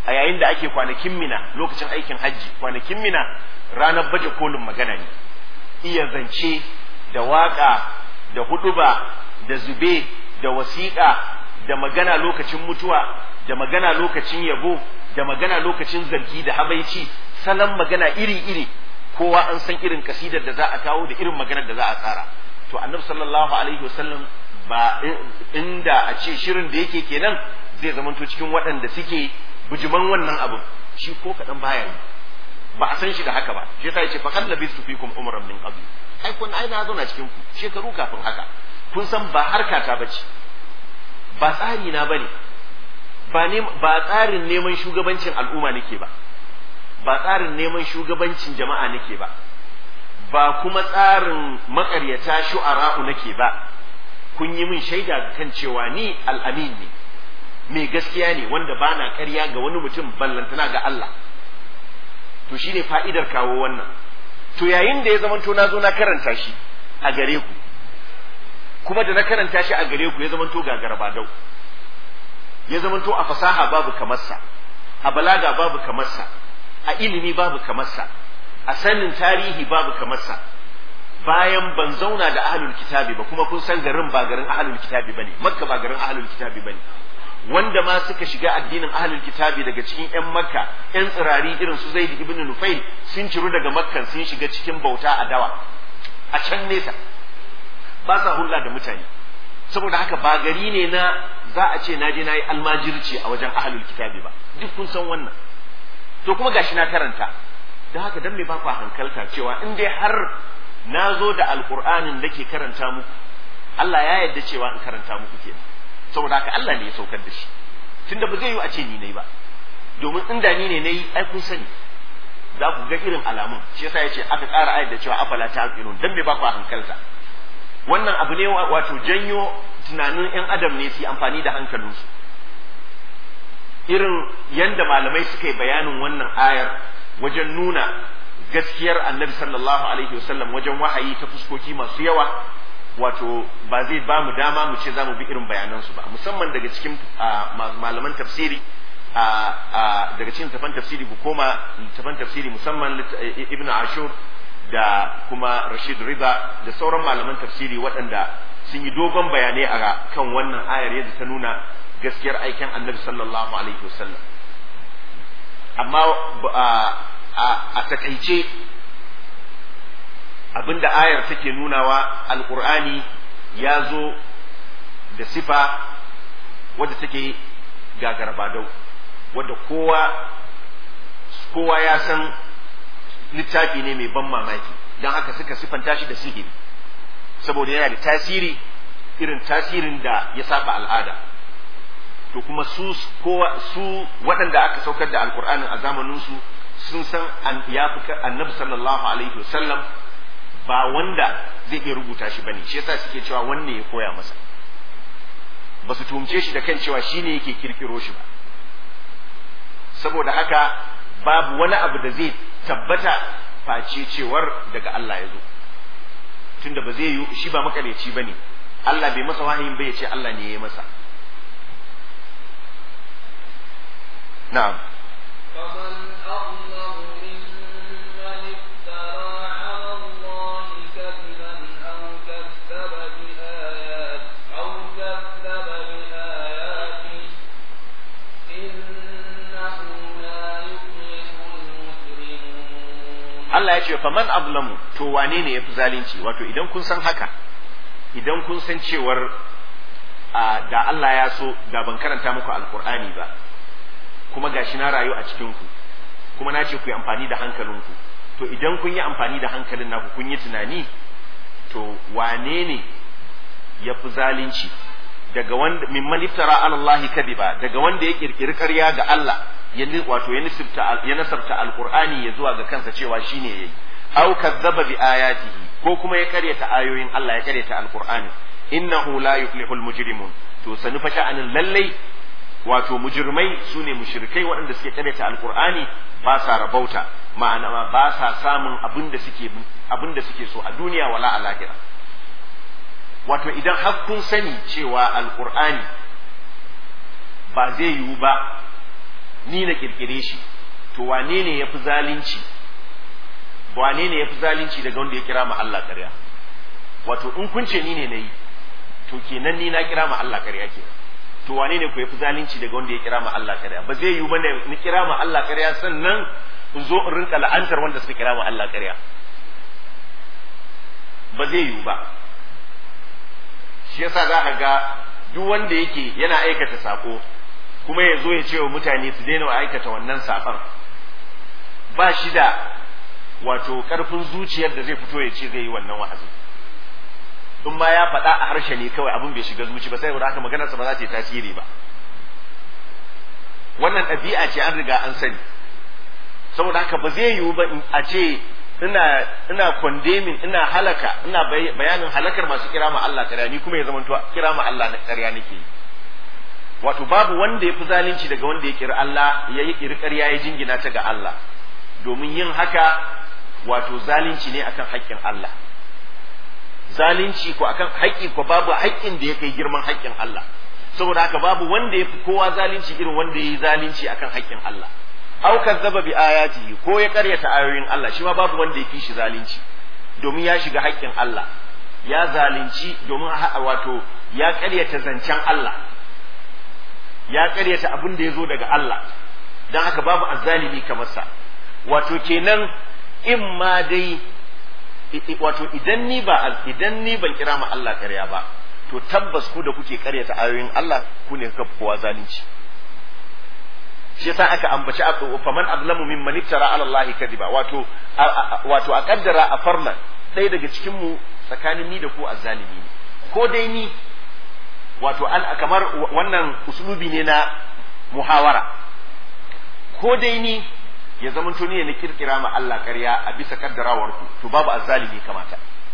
a yayin da ake kwanakin mina lokacin aikin hajji, kwanakin mina ranar baje kolin magana ne, iya zance da waka da huduba da zube da wasiƙa da magana lokacin mutuwa da magana lokacin yabo da magana lokacin zargi da habaici, salon magana iri-iri, kowa an san irin kasidar da za a kawo da irin maganar da za a tsara. To annabi sallallahu alaihi wasallam ba inda a ce shirin da yake kenan zai zamanto cikin waɗanda suke bujuman wannan abin, shi ko kaɗan baya yi, ba a san shi da haka ba. Shi yasa yace faqad labistu fikum umran min qabl, ai kun ai na zauna cikin ku shekaru kafin haka, kun san ba harkata bace, ba tsari na bane, ba ne ba tsarin neman shugabancin al'umma nake ba, ba tsarin neman shugabancin jama'a nake ba, ba kuma tsarin makaryata shu'ara'u nake ba. Kun yi min shaida kan cewa ni al'amin ne, mai gaskiya ne, wanda bana ƙarya ga wani mutum ballantana ga Allah. To shine fa'idar kawo wannan. To yayin da ya zamanto na zo na karanta shi a gare ku, kuma da na karanta shi a gare ku ya zamanto gagara dau, ya zamanto a fasaha babu kamarsa, a balaga babu kamarsa, a ilimi babu kamarsa, a sanin tarihi babu kamarsa, bayan ban zauna da ahlul kitabi ba, kuma kun san garin ba garin ahlul kitabi bane, Makka ba garin ahlul kitabi bane, wanda ma suka shiga addinin ahlul kitabi daga cikin ƴan Makka, ƴan tsirari irin su Zaid ibn Nufail sun ciru daga Makka sun shiga cikin bauta a dawa a can nesa, ba sa hulla da mutane. Saboda haka ba gari ne na za a ce na je na yi almajirci a wajen ahlul kitabi ba, duk kun san wannan. To kuma gashi na karanta, da haka dan me ba ku hankalta cewa in dai har na zo da alqur'anin da ke karanta muku, Allah ya yarda cewa in karanta muku kenan, saboda haka Allah ne ya saukar da shi, tunda ba zai yi a ce ni nayi ba, domin inda ni ne nayi ai kun sani za ku ga irin alamun. Shi yasa yace aka ƙara ayat da cewa afala ta'qilun, dan me ba ku hankalta. Wannan abu ne wato janyo tunanin ƴan adam ne su amfani da hankalinsu, irin yanda malamai suka yi bayanin wannan ayar wajen nuna gaskiyar annabi sallallahu alaihi wasallam wajen wahayi ta fuskoki masu yawa. Wato ba zai ba mu dama mu ce za mu bi irin bayanansu ba, musamman daga cikin malaman tafsiri, daga cikin tafan tafsiri ku koma tafan tafsiri musamman Ibn Ashur da kuma Rashid Rida da sauran malaman tafsiri waɗanda sun yi dogon bayanai a kan wannan ayar yadda ta nuna gaskiyar aikin annabi sallallahu alaihi wasallam. Amma a takaice abinda ayar take nunawa, alqur'ani ya zo da sifa wadda take gagarbadau, wadda kowa kowa ya san littafi ne mai ban mamaki, don haka suka sifanta shi da sihiri, saboda yana da tasiri irin tasirin da ya saba al'ada. To kuma su kowa su waɗanda aka saukar da alqur'anin a zamaninsu sun san ya fi annabi sallallahu alaihi wasallam ba wanda zai iya rubuta shi bane, shi yasa suke cewa wanne ya koya masa, ba su tumce shi da kan cewa shine yake kirkiro shi ba. Saboda haka babu wani abu da zai tabbata face cewar daga Allah ya zo, tunda ba zai yi shi ba makareci bane, Allah bai masa wahayin bai ce Allah ne ya yi masa. na'am Allah ya ce faman azlamu, to wane ne yafi zalunci? Wato idan kun san haka, idan kun san cewar da Allah ya so da ban karanta muku alkur'ani ba, kuma gashi na rayu a cikin ku, kuma na ce ku yi amfani da hankalinku, to idan kun yi amfani da hankalin naku kun yi tunani, to wane ne yafi zalunci daga wanda mimman iftara ala Allah kadiba, daga wanda ya kirkiri ƙarya ga Allah, wato ya nasabta ya nasabta alqur'ani ya zuwa ga kansa cewa shine yayi, aw kazzaba bi ayatihi, ko kuma ya karyata ayoyin Allah, ya karyata alqur'ani. Innahu la yuflihul mujrimun, to sanu fa sha'anin lallai wato mujrimai sune mushrikai waɗanda suke karyata alqur'ani ba sa rabauta, ma'ana ba sa samun abinda suke abinda suke so a duniya wala a lahira. Wato idan har kun sani cewa alqur'ani ba zai yiwu ba ni na kirkire shi to wane ne yafi zalunci wane ne yafi zalunci daga wanda ya kira ma Allah ƙarya wato in kun ce ni ne nayi to kenan ni na kira ma Allah ƙarya kenan to wane ne ku yafi zalunci daga wanda ya kira ma Allah ƙarya ba zai yi bane ni kira ma Allah ƙarya sannan in zo in rinka la'antar wanda suka kira ma Allah ƙarya ba zai yi ba shi yasa za ka ga duk wanda yake yana aikata sako kuma ya zo ya ce wa mutane su daina aikata wannan sakon ba shi da wato karfin zuciyar da zai fito ya ce zai yi wannan wa'azi in ma ya faɗa a harshe ne kawai abin bai shiga zuci ba sai da haka maganarsa ba za ta yi tasiri ba wannan ɗabi'a ce an riga an sani saboda haka ba zai yiwu ba a ce ina ina condemning ina halaka ina bayanin halakar masu kira ma Allah ƙarya ni kuma ya zama to kira ma Allah na ƙarya nake yi wato babu wanda ya fi zalunci daga wanda ya kira Allah ya yi kiri ƙarya ya jingina ta ga Allah domin yin haka wato zalunci ne akan haƙƙin Allah zalunci ko akan haƙƙi ko babu haƙƙin da ya kai girman haƙƙin Allah saboda haka babu wanda ya fi kowa zalunci irin wanda ya yi zalunci akan haƙƙin Allah aw kazzaba bi ayatihi ko ya karyata ayoyin Allah shi ma babu wanda ya fi shi zalunci domin ya shiga haƙƙin Allah ya zalunci domin wato ya karyata zancen Allah ya karyata abin da ya zo daga Allah dan haka babu azzalimi kamar sa wato kenan in ma dai wato idan ni ba idan ni ban kira ma Allah ƙarya ba to tabbas ku da kuke karyata ayoyin Allah ku ne kuka kowa zalunci shi yasa aka ambaci faman ablamu mimman iftara ala Allah kadiba wato wato a kaddara a farlan ɗaya daga cikin mu tsakanin ni da ku azzalimi ne ko dai ni wato an kamar wannan uslubi ne na muhawara ko dai ni ya zama to ne na kirkira ma Allah ƙarya a bisa kaddarawar ku to babu azzalimi kamata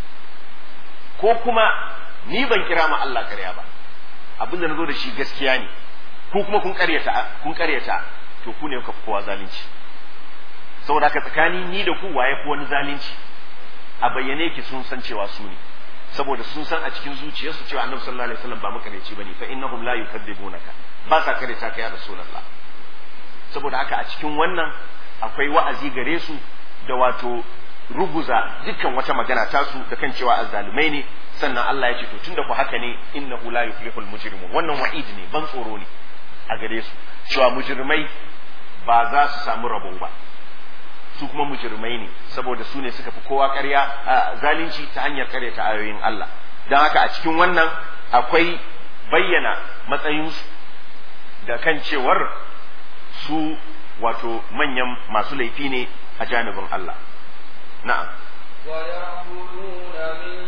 ko kuma ni ban kira ma Allah ƙarya ba abinda nazo da shi gaskiya ne ku kuma kun karyata kun karyata to ku ne kuka fi kowa zalunci saboda haka tsakani ni da ku waye fi wani zalunci a bayyane ki sun san cewa su ne saboda sun san a cikin zuciyarsu cewa annabi sallallahu alaihi wasallam ba makareci bane fa innahum la yukadzibunaka ba sa karyata ka ya rasulullah saboda haka a cikin wannan akwai wa'azi gare su da wato ruguza dukkan wata magana tasu da kan cewa azzalumai ne sannan Allah ya ce to tunda ku haka ne innahu la yuflihul mujrimun wannan wa'id ne ban tsoro ne a gare su cewa mujrimai ba za su samu rabo ba su kuma mujrimai ne saboda su ne suka fi kowa ƙarya zalunci ta hanyar ƙarya ta ayoyin Allah don haka a cikin wannan akwai bayyana matsayinsu da kan cewar su wato manyan masu laifi ne a janibin Allah na'am wa ya'buduna min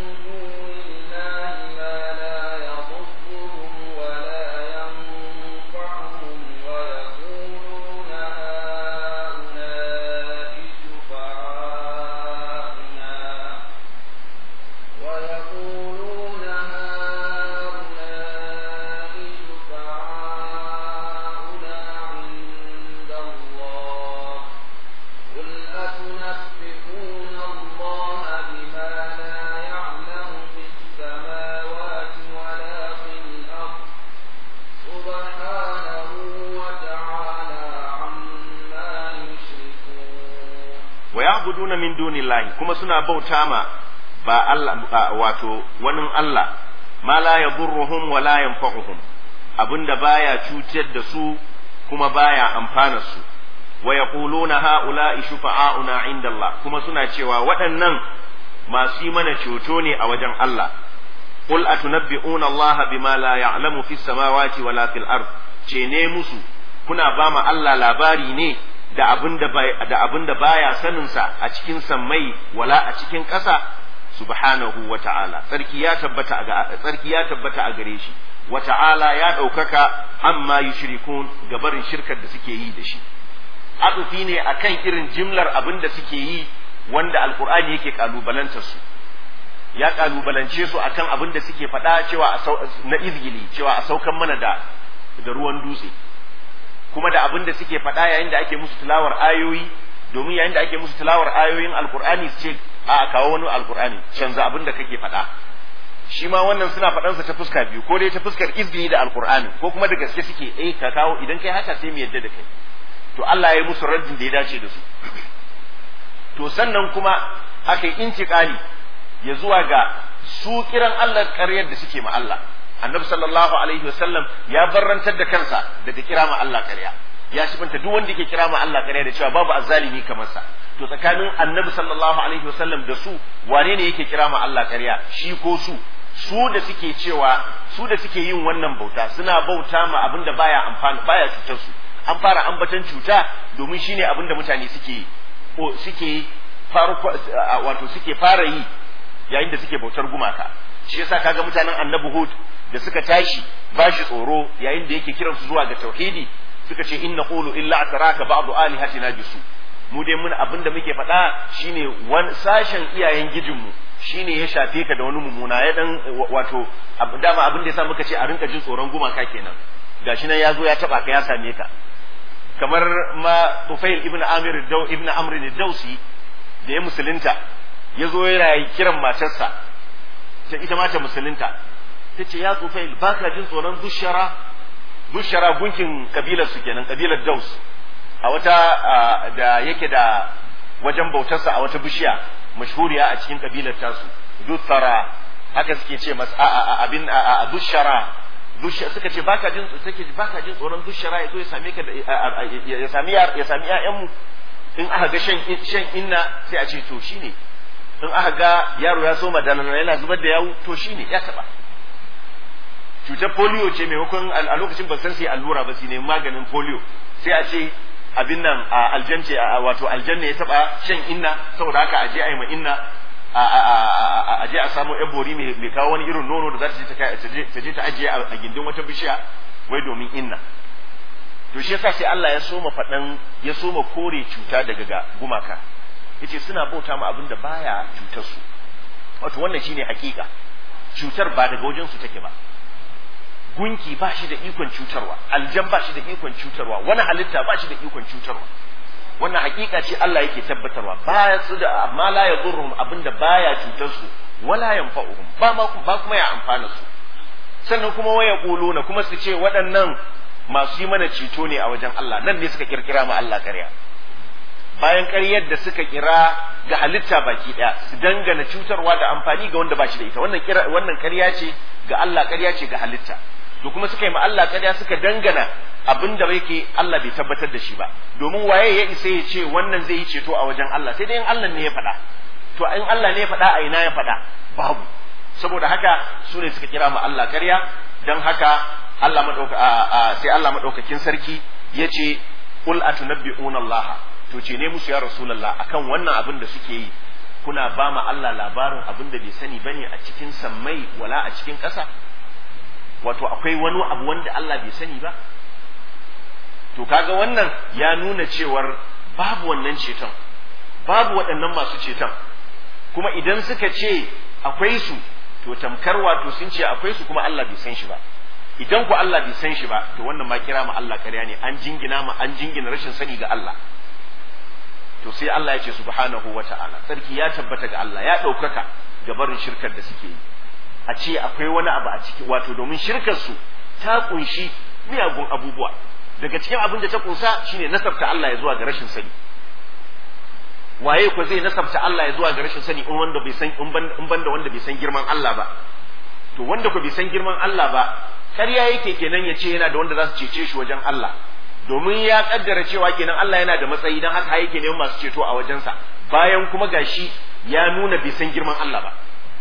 ya'buduna min dunillahi kuma suna bauta ma ba Allah wato wani Allah ma la yadurruhum wa la yanfa'uhum abinda baya cutar da su kuma baya amfana su wa yaquluna haula'i shufa'auna 'inda Allah kuma suna cewa waɗannan masu yi mana ceto ne a wajen Allah qul atunabbi'una Allah bima la ya'lamu fis samawati wala fil ard ce ne musu kuna ba ma Allah labari ne da abin da da abin da baya sanin sa a cikin sammai wala a cikin ƙasa subhanahu wa ta'ala tsarki ya tabbata a tsarki ya tabbata a gare shi wa ta'ala ya ɗaukaka amma yushrikun gabarin shirkar da suke yi da shi adufi ne akan irin jimlar abin da suke yi wanda alqur'ani yake kalubalantar su ya kalubalance su akan abin da suke faɗa cewa na izgili cewa a saukan mana da da ruwan dutse kuma da abin da suke faɗa yayin da ake musu tilawar ayoyi domin yayin da ake musu tilawar ayoyin alkur'ani su ce a kawo wani alkur'ani canza abin da kake faɗa shi ma wannan suna faɗansa ta fuska biyu, ko dai ta fuskar izini da alkur'ani ko kuma da gaske suke eh ka kawo idan kai haka sai mu yadda da kai. To Allah ya yi musu raddin da ya dace da su. To sannan kuma aka yi intiqali ya zuwa ga su kiran Allah ƙaryar da suke ma Allah. Annabi sallallahu alaihi wasallam ya barrantar da kansa daga kira ma Allah ƙarya. Ya shibanta duk wanda yake kira ma Allah ƙarya da cewa babu azzalimi kamar sa. To tsakanin Annabi sallallahu alaihi wasallam da su wane ne yake kira ma Allah ƙarya, shi ko su? Su da suke cewa su da suke yin wannan bauta suna bauta ma abin da baya amfani baya cutar su. An fara ambatan cuta domin shine abin da mutane suke suke farko wato suke fara yi yayin da suke bautar gumaka. Shi yasa kaga mutanen Annabi Hud da suka tashi bashi tsoro yayin da yake kiransu zuwa ga tauhidi suka ce inna qulu illa ataraka ba'du alihatina bisu. Mu dai mun abinda muke faɗa shine wani sashen iyayen gijinmu shine ya shafe ka da wani mummuna ya dan wato dama abin da yasa muka ce a rinka jin tsoron gumaka kenan. Gashi nan ya zo ya taba ka ya same ka. Kamar ma Tufail ibn Amir Daw ibn Amr ad-Dawsi da ya musulunta ya zo ya kiran matarsa ta ita ma ta musulunta tace ya Tufail baka jin tsoron dushara dushara gunkin kabilar su kenan kabilar Daws a wata da yake da wajen bautarsa a wata bishiya mashhuriya a cikin kabilar tasu duthara haka suke ce mas abin dushara dushara suka ce baka jin take baka jin tsoron dushara yazo ya same ka ya sami ya sami ƴaƴan mu in aka ga shan shan inna sai a ce to shine in aka ga yaro ya so madana yana zubar da yawu to shine ya taba cutar polio ce maimakon a lokacin ban san sai allura ba sai ne maganin polio sai a ce abin nan aljance wato aljanna ya taba shan inna saboda haka aje a yi ma inna aje a samu ebori mai kawo wani irin nono da za ta je ta ajiye a gindin wata bishiya wai domin inna. To shi yasa sai Allah ya soma faɗan ya soma kore cuta daga ga gumaka yace suna bauta ma abin da baya cutar su. Wato wannan shine hakika, cutar ba daga wajen su take ba. Gunki ba shi da ikon cutarwa, aljan ba shi da ikon cutarwa, wani halitta ba shi da ikon cutarwa. Wannan hakika ce Allah yake tabbatarwa, ba su da amma la yadurruhum abinda baya cutar su wala yanfa'uhum ba ma ba kuma ya amfana su. Sannan kuma waya quluna kuma su ce waɗannan masu yi mana ceto ne a wajen Allah, nan ne suka kirkira ma Allah ƙarya. Bayan ƙaryar da suka kira ga halitta baki ɗaya su dangana cutarwa da amfani ga wanda ba shi da ita, wannan wannan ƙarya ce ga Allah, ƙarya ce ga halitta. To kuma suka yi ma Allah ƙarya suka dangana abin da yake Allah bai tabbatar da shi ba, domin waye ya isa ya ce wannan zai yi ceto a wajen Allah, sai dai in Allah ne ya faɗa. To in Allah ne ya faɗa a ina ya faɗa babu. Saboda haka su ne suka kira ma Allah ƙarya, don haka Allah madauka sai Allah madaukakin sarki ya ce qul atunabbi'una Allah, to ce ne musu ya rasulullah akan wannan abin da suke yi kuna ba ma Allah labarin abin da bai sani bane a cikin sammai wala a cikin ƙasa. Wato akwai wani abu wanda Allah bai sani ba. To kaga wannan ya nuna cewar babu wannan ceton, babu waɗannan masu ceton. Kuma idan suka ce akwai su to tamkar wato sun ce akwai su kuma Allah bai san shi ba. Idan ku Allah bai san shi ba to wannan ma kira ma Allah ƙarya ne, an jingina ma an jingina rashin sani ga Allah. To sai Allah ya ce subhanahu wata'ala, sarki ya tabbata ga Allah, ya ɗaukaka ga barin shirkar da suke yi. A ce akwai wani abu a ciki, wato domin shirkar su ta kunshi miyagun abubuwa. Daga cikin abin da ta kunsa shine nasabta Allah ya zuwa ga rashin sani. Waye ko zai nasabta Allah ya zuwa ga rashin sani in wanda bai san in banda wanda bai san girman Allah ba. To wanda ko bai san girman Allah ba, ƙarya yake kenan ya ce yana da wanda za su cece shi wajen Allah. Domin ya kaddara cewa kenan Allah yana da matsayi, dan haka yake neman masu ceto a wajensa, bayan kuma gashi ya nuna bai san girman Allah ba.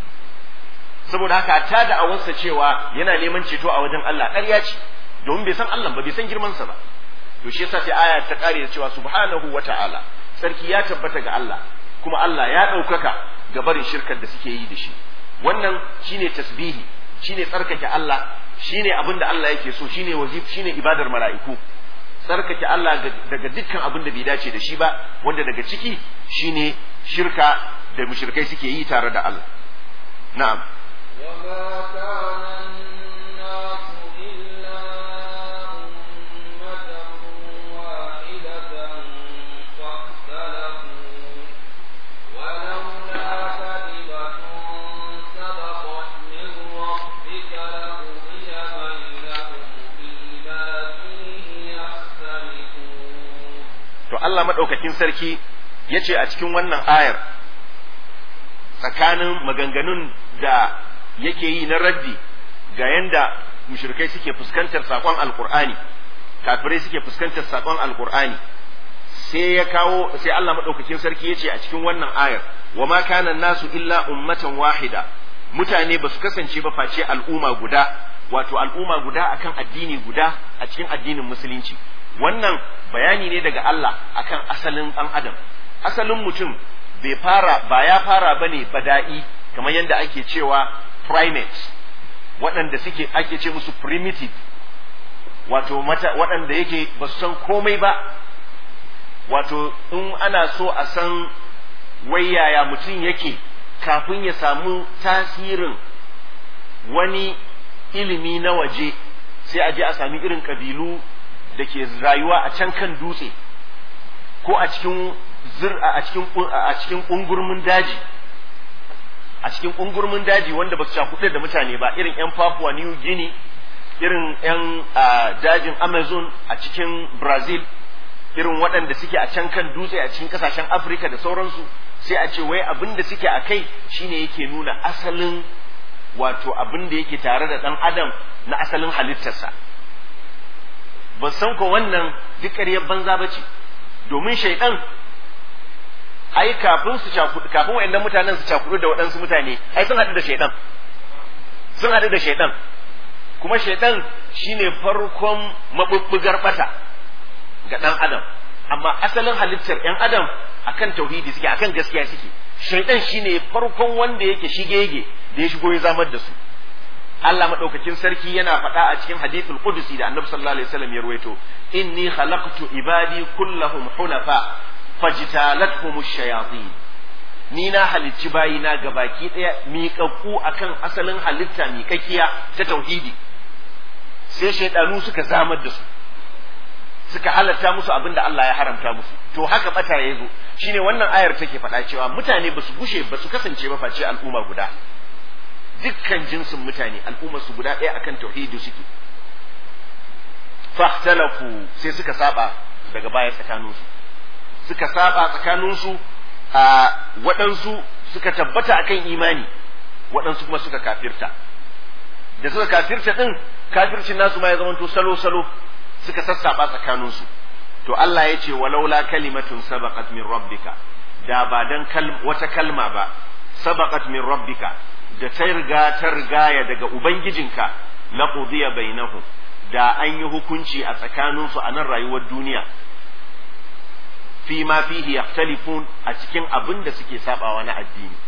Saboda haka ta da awansa cewa yana neman ceto a wajen Allah ƙarya ce, domin bai san Allah ba, bai san girmansa ba. To shi yasa sai aya ta kare da cewa subhanahu wata'ala, sarki ya tabbata ga Allah, kuma Allah ya ɗaukaka ga barin shirkar da suke yi da shi. Wannan shine tasbihi, shine tsarkake Allah, shine abin da Allah yake so, shine wazif, shine ibadar mala'iku. Tsarkake Allah daga dukkan abin da bai dace da shi ba, wanda daga ciki shine shirka da mushrikai suke yi tare da Allah. Na'am. وما كان الناس إلا أمة واحدة فاختلفوا ولولا كلمة سبقت من to Allah madaukakin sarki yace a cikin wannan ayar tsakanin maganganun da yake yi na raddi ga yanda mushrikai suke fuskantar sakon alqur'ani kafirai suke fuskantar sakon alqur'ani sai ya kawo sai Allah madaukakin sarki yace a cikin wannan ayar wama kana nasu illa ummatan wahida mutane ba su kasance ba face al'umma guda wato al'umma guda akan addini guda a cikin addinin musulunci wannan bayani ne daga Allah akan asalin dan adam asalin mutum bai fara ba ya fara bane bada'i kamar yadda ake cewa primates waɗanda suke ake ce musu primitive wato mata waɗanda yake ba su san komai ba wato in ana so a san wai yaya mutum yake kafin ya samu tasirin wani ilimi na waje sai a je a sami irin kabilu da ke rayuwa a can kan dutse ko a cikin a cikin a cikin ungurmin daji a cikin ungurmin daji wanda ba su cakuɗe da mutane ba irin yan Papua New Guinea irin yan dajin Amazon a cikin Brazil irin waɗanda suke a can kan dutse a cikin ƙasashen Afirka da sauransu sai a ce wai abin da suke a kai shine yake nuna asalin wato abin da yake tare da ɗan adam na asalin halittarsa ba san ko wannan duk ƙaryar banza ba ce domin shaidan ai kafin su cakudu kafin wayannan mutanen su cakudu da waɗansu mutane ai sun haɗu da shaidan sun haɗu da shaidan kuma shaidan shine farkon mabubbugar bata ga ɗan adam amma asalin halittar ɗan adam akan tauhidi suke akan gaskiya suke shaidan shine farkon wanda yake shigege da ya shigo ya zamar da su Allah madaukakin sarki yana faɗa a cikin hadithul qudsi da Annabi sallallahu alaihi wasallam ya ruwaito inni khalaqtu ibadi kullahum hunafa fajtalathum ash-shayatin ni na halicci bayina gabaki daya miƙaƙƙu akan asalin halitta miƙaƙiya ta tauhidi sai shaydanu suka zamar da su suka halatta musu abinda Allah ya haramta musu to haka bata ya zo shine wannan ayar take faɗa cewa mutane basu gushe basu kasance ba face al'umma guda dukkan jinsin mutane al'ummar su guda ɗaya akan tauhidi suke fahtalafu sai suka saba daga baya tsakaninsu suka saba tsakaninsu a waɗansu suka tabbata akan imani waɗansu kuma suka kafirta da suka kafirta din kafircin nasu ma ya zamanto salo salo suka sassaba tsakaninsu to Allah ya ce walaula kalimatun sabaqat min rabbika da ba dan wata kalma ba sabaqat min rabbika da ta riga ta rigaya daga ubangijinka la qudiya bainahum da an yi hukunci a tsakaninsu a nan rayuwar duniya fi ma fihi yakhtalifun a cikin abin da suke sabawa na addini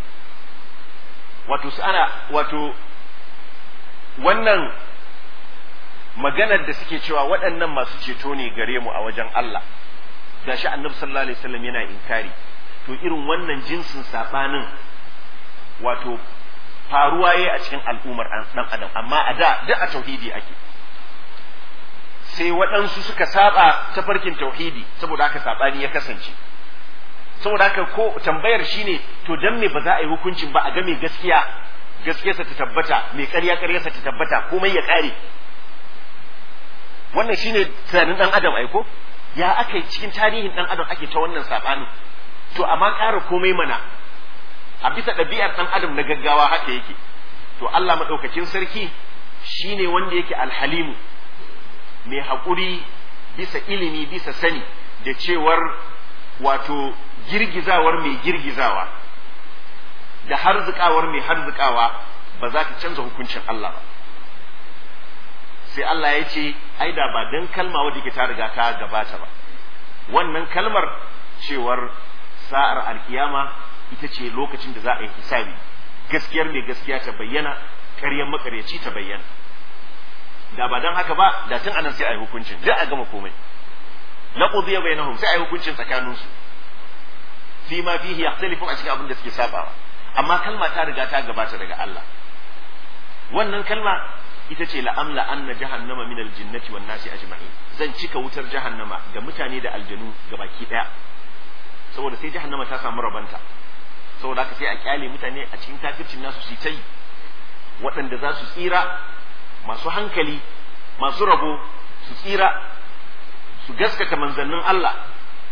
wato ana wato wannan maganar da suke cewa waɗannan masu ceto ne gare mu a wajen Allah gashi annabi sallallahu alaihi wasallam yana inkari to irin wannan jinsin sabanin wato faruwa yayi a cikin al'ummar dan adam amma a da duk a tauhidi ake sai waɗansu suka saba ta farkin tauhidi saboda haka sabani ya kasance saboda haka ko tambayar shine to dan me ba za a yi hukuncin ba a ga me gaskiya gaskiyarsa ta tabbata me ƙarya ƙaryarsa ta tabbata komai ya ƙare wannan shine tunanin dan adam aiko ya aka yi cikin tarihin dan adam ake ta wannan sabanin to amma ƙara komai mana a bisa ɗabi'ar dan adam na gaggawa haka yake to Allah madaukakin sarki shine wanda yake alhalimu mai haƙuri bisa ilimi bisa sani da cewar wato girgizawar mai girgizawa da harzikawar mai harzikawa ba za ta canza hukuncin Allah ba sai Allah ya ce ai da ba dan kalma wadda ke ta riga ta gabata ba wannan kalmar cewar sa'ar alkiyama ita ce lokacin da za a yi hisabi gaskiyar mai gaskiya ta bayyana ƙaryar makaryaci ta bayyana da ba dan haka ba da tun anan sai a yi hukuncin duk a gama komai la qudiya bainahum sai a yi hukuncin tsakaninsu fi ma fihi yakhtalifun a cikin abin da suke sabawa amma kalma ta riga ta gabata daga Allah wannan kalma ita ce la'amla anna jahannama min aljinnati wan nasi ajma'in zan cika wutar jahannama ga mutane da aljanu gabaki daya saboda sai jahannama ta samu rabanta saboda haka sai a kyale mutane a cikin kafircin nasu su yi waɗanda za su tsira masu hankali masu rabo su tsira su gaskata manzannin Allah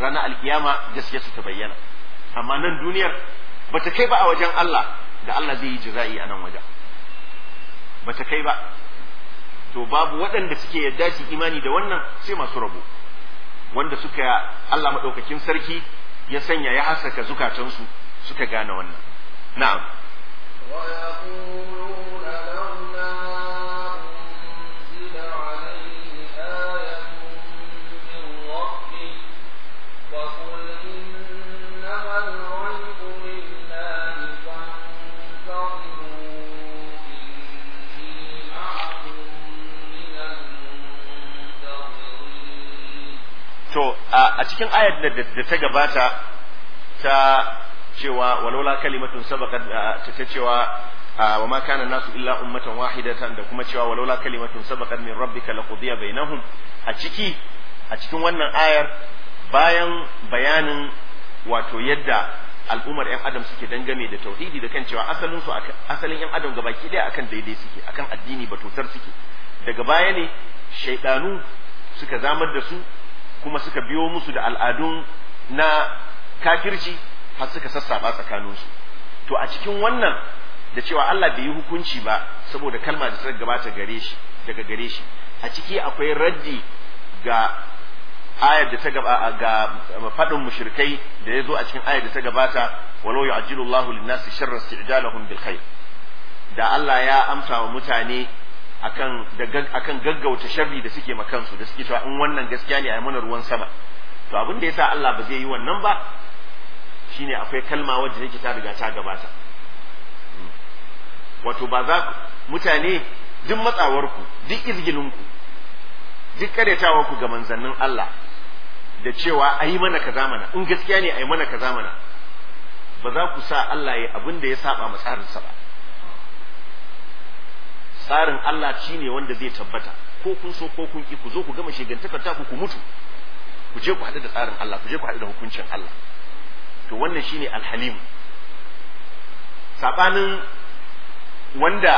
ranar alkiyama gaskiya su ta bayyana. Amma nan duniyar bata kai ba a wajen Allah da Allah zai yi jaza'i a nan wajen, bata kai ba. To babu waɗanda suke yadda su imani da wannan sai masu rabo, wanda suka Allah maɗaukakin sarki ya sanya ya hasaka zukatansu suka gane wannan. Na'am. ويقولون لولا أنزل عليه آية من ربه وقل إنما الغيب لله فانتظروا إني معكم من المنتظرين. To a cikin ayar da ta gabata ta cewa walaula kalimatun sabaqat ta cewa wa ma kana nasu illa ummatan wahidatan da kuma cewa walaula kalimatun sabaqat min rabbika laqudiya bainahum, a ciki a cikin wannan ayar bayan bayanin wato yadda al'ummar yan adam suke dangane da tauhidi da kan cewa asalin su asalin yan adam gabaki daya akan daidai suke, akan addini batutar suke, daga baya ne shaydanu suka zamar da su kuma suka biyo musu da al'adun na kafirci har suka sassaba tsakaninsu. To a cikin wannan da cewa Allah bai yi hukunci ba saboda kalma da ta gabata gare shi daga gare shi, a ciki akwai raddi ga ayar da ta gaba ga fadin mushrikai da yazo a cikin ayar da ta gabata walau yu'ajjilu Allahu lin-nasi sharra isti'jalahum bil khair, da Allah ya amsa wa mutane akan da akan gaggauta sharri da suke makansu da suke cewa in wannan gaskiya ne ayi mana ruwan sama. To abin da yasa Allah ba zai yi wannan ba shine akwai kalma wadda take ta riga ta gabata. Wato ba za mutane duk matsawarku duk izgilinku duk karyatawarku ga manzannin Allah da cewa ayi mana kaza mana in gaskiya ne ayi mana kaza mana, ba za ku sa Allah ya abin da ya saba ma tsarinsa ba. Tsarin Allah shine wanda zai tabbata ko kun so ko kun ki, ku zo ku gama shegantakar ta ku ku mutu, ku je ku haɗu da tsarin Allah, ku je ku haɗu da hukuncin Allah. To wannan shine alhalim. Sabanin wanda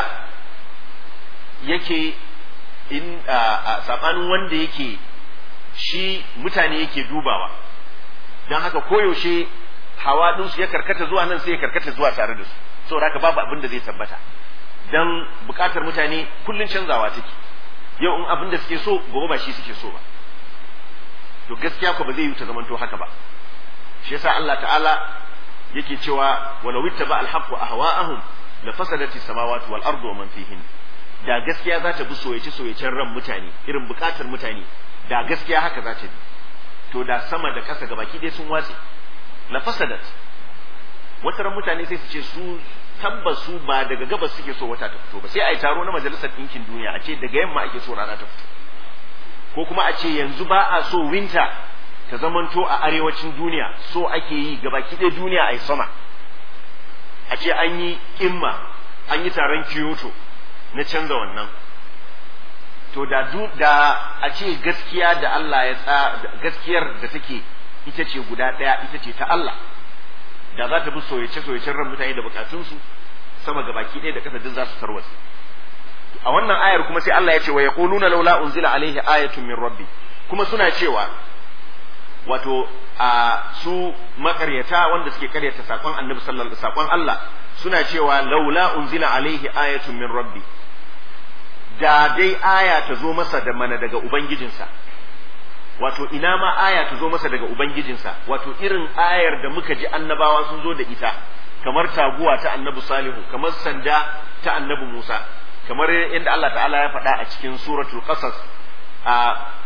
yake in sabanin wanda yake shi mutane yake dubawa, don haka koyaushe hawa ɗinsu ya karkata zuwa nan sai ya karkata zuwa tare da su, saboda haka babu abin da zai tabbata, don bukatar mutane kullun canzawa take. Yau in abin da suke so gobe ba shi suke so ba, to gaskiya ko ba zai yi ta zamanto haka ba. Shi yasa Allah ta'ala yake cewa walau ittaba al-haqqu ahwa'ahum la fasadati samawati wal ardu wa man fihin, da gaskiya za ta bi soyace soyacen ran mutane irin bukatar mutane, da gaskiya haka za ta bi, to da sama da kasa gabaki dai sun watse. La fasadat, wata ran mutane sai su ce su tabbas su ba daga gabas suke so wata ta fito ba, sai a yi taro na majalisar ɗinkin duniya a ce daga yamma ake so rana ta fito, ko kuma a ce yanzu ba a so winter ta zamanto a arewacin duniya, so ake yi gabaki ɗaya duniya a yi sama. A ce an yi imma an yi taron Kyoto na canza wannan. To da da a ce gaskiya da Allah ya tsa gaskiyar da take ita ce guda ɗaya, ita ce ta Allah, da za ta bi soyace soyacen ran mutane da bukatunsu, sama gabaki ɗaya da kasa duk za su tarwatsa. A wannan ayar kuma sai Allah ya ce wa yaquluna laula unzila alaihi ayatun min rabbi, kuma suna cewa wato a su makaryata wanda suke karyata sakon annabi sallallahu alaihi sakon Allah suna cewa laula unzila alaihi ayatun min rabbi, da dai aya ta zo masa da mana daga ubangijinsa. Wato ina ma aya ta zo masa daga ubangijinsa, wato irin ayar da muka ji annabawa sun zo da ita, kamar taguwa ta annabi Salihu, kamar sanda ta annabi Musa, kamar inda Allah ta'ala ya faɗa a cikin suratul qasas a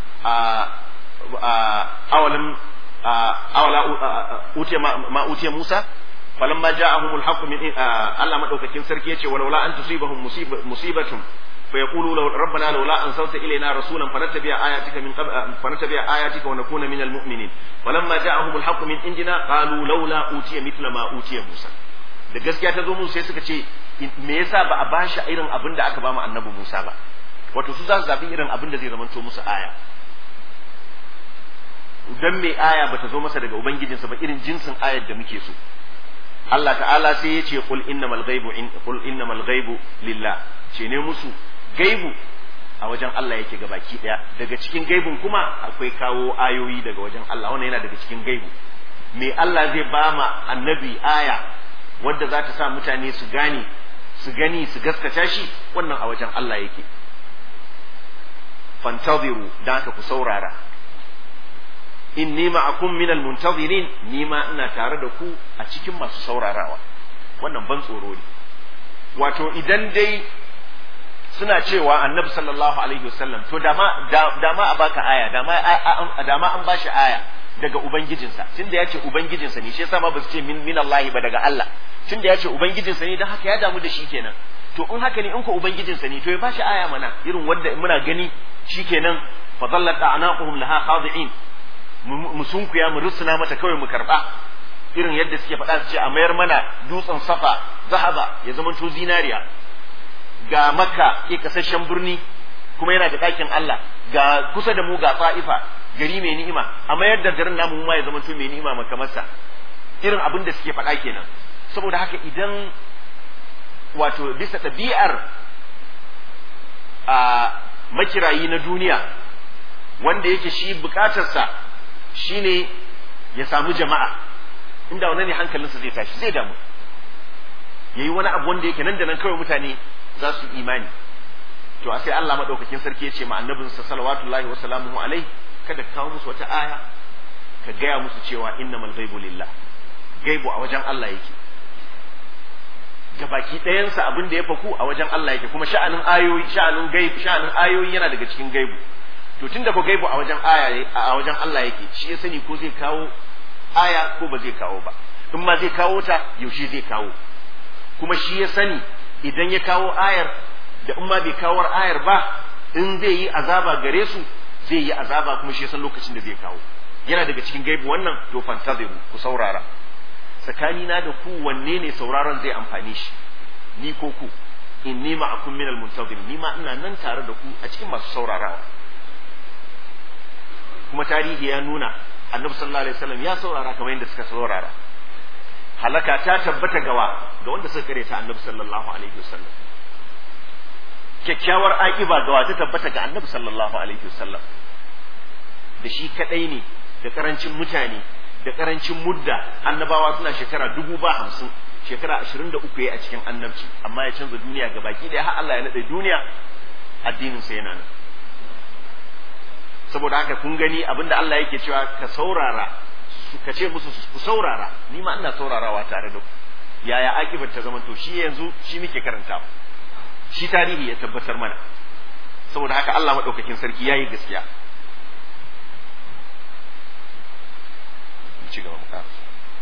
a awalan awala utiya ma utiya Musa falamma ja'ahumul haqqu min Allah madaukakin sarki yace walaula an tusibahum musibatun فيقولوا لو ربنا لولا أنزلت إلينا رسولا فنتبع آياتك من قبل فنتبع آياتك ونكون من المؤمنين فلما جاءهم الحق من عندنا قالوا لولا أوتي مثل ما أوتي موسى. da gaskiya ta zo musu sai suka ce me yasa ba a bashi irin abin da aka ba mu annabi Musa ba, wato su za su zabi irin abin da zai zamanto musu aya. Dan me aya bata zo masa daga ubangijinsa ba irin jinsin ayar da muke so. Allah ta'ala sai ya ce qul innamal ghaibu in qul innamal ghaibu lillah, ce ne musu gaibu a wajen Allah yake gabaki daya. Daga cikin gaibun kuma akwai kawo ayoyi daga wajen Allah, wannan yana daga cikin gaibu. Me Allah zai ba ma annabi aya wadda za ta sa mutane su gane su gani su gaskata shi, wannan a wajen Allah yake. Fantaziru, dan haka ku saurara. Inni ma'akum minal muntazirin, ni ma ina tare da ku a cikin masu saurarawa. Wannan ban tsoro ne. Wato idan dai suna cewa annabi sallallahu alaihi wasallam to dama dama a baka aya, dama dama an bashi aya daga ubangijinsa, tunda yace ubangijinsa ne, shi yasa ma ba su ce min minallahi ba, daga Allah. Tunda yace ubangijinsa ne, dan haka ya damu da shi kenan. To in haka ne, in ko ubangijinsa ne, to ya bashi aya mana irin wanda muna gani shikenan. fa dallat a'naquhum laha khadi'in, mu sunkuya mu rusuna mata kawai mu karba, irin yadda suke faɗa su ce a mayar mana dutsen safa zahaba ya zama to zinariya, ga makka ke kasashen birni kuma yana da ɗakin Allah, ga kusa da mu ga fa'ifa gari mai ni'ima, a mayar da garin namu ma ya zama to mai ni'ima makamarsa. Irin abin da suke faɗa kenan. Saboda haka idan wato bisa ɗabi'ar a makirayi na duniya wanda yake shi bukatarsa shine ya samu jama'a, inda wannan ne hankalinsa zai tashi, zai damu yayi wani abu wanda yake nan da nan kawai mutane za su imani. To a sai Allah madaukakin sarki ya ce ma annabinsa salawatullahi wa salamuhu alaihi, kada ka kawo musu wata aya, ka gaya musu cewa innamal ghaibu lillah, gaibu a wajen Allah yake. Gabaki ɗayansa abin da ya faku a wajen Allah yake, kuma sha'anin ayoyi sha'anin gaibu sha'anin ayoyi yana daga cikin gaibu. To tunda ko gaibu a wajen aya a wajen Allah yake, shi ya sani ko zai kawo aya ko ba zai kawo ba. In ma zai kawo ta, yaushe zai kawo, kuma shi ya sani idan ya kawo ayar da in ma bai kawo ayar ba, in zai yi azaba gare su zai yi azaba, kuma shi ya san lokacin da zai kawo. Yana daga cikin gaibu wannan. To fantaziru, ku saurara. Tsakanina da ku wanne ne sauraron zai amfani shi, ni ko ku? Inni ma'akum minal muntazirin, ni ma ina nan tare da ku a cikin masu saurarawa. Kuma tarihi ya nuna annabi sallallahu alaihi wasallam ya saurara kamar yadda suka saurara. Halaka ta tabbata gawa ga wanda suka kare ta annabi sallallahu alaihi wasallam. Kyakkyawar akiba gawa ta tabbata ga annabi sallallahu alaihi wasallam. Da shi kadai ne, da karancin mutane, da karancin mudda, annabawa suna shekara dubu ba hamsin, shekara ashirin da uku ya a cikin annabci, amma ya canza duniya ga baki ɗaya har Allah ya naɗe duniya, addinin sa yana nan. Saboda haka kun gani abinda Allah yake cewa ka saurara, ka ce musu ku saurara, ni ma ina saurarawa tare da ku. Yaya akibar ta zama to shi yanzu shi muke karanta, shi tarihi ya tabbatar mana. Saboda haka Allah madaukakin sarki yayi gaskiya. Ci gaba mu ƙara.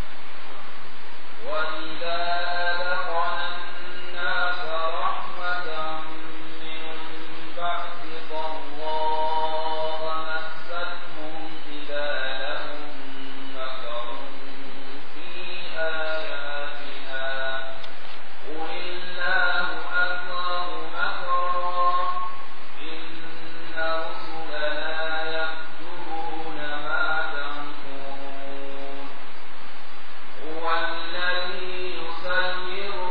وَإِذَا أَذَقْنَا النَّاسَ رَحْمَةً مِّن بَعْدِ ضَرَّاءٍ مَّسَّتْهُمْ إِذَا لَهُم مَّكْرٌ فِي آيَاتِنَا قُلِ اللَّهُ أَكْبَرُ مَكْرًا إِنَّ رُسُلَنَا يَكْتُبُونَ مَا تَمْكُرُونَ هُوَ الَّذِي يُسَيِّرُكُمْ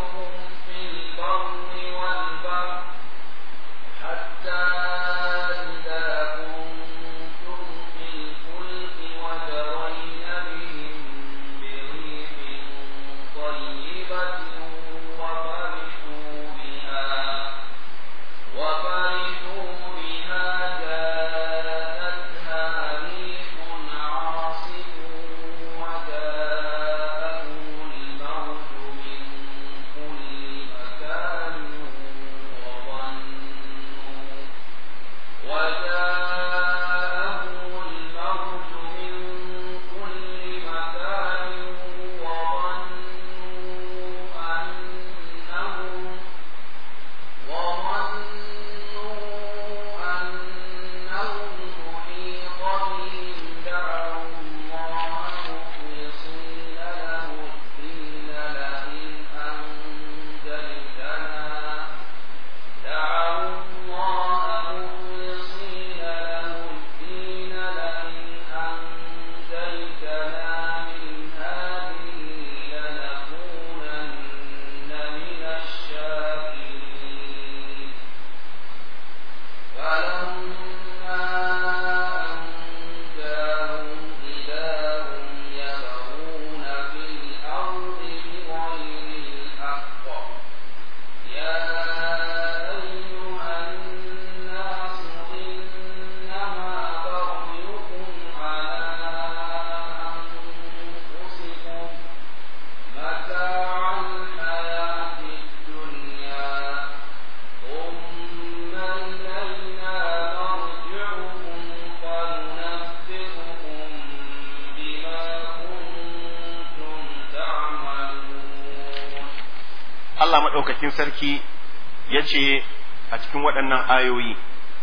madaukakin sarki yace a cikin waɗannan ayoyi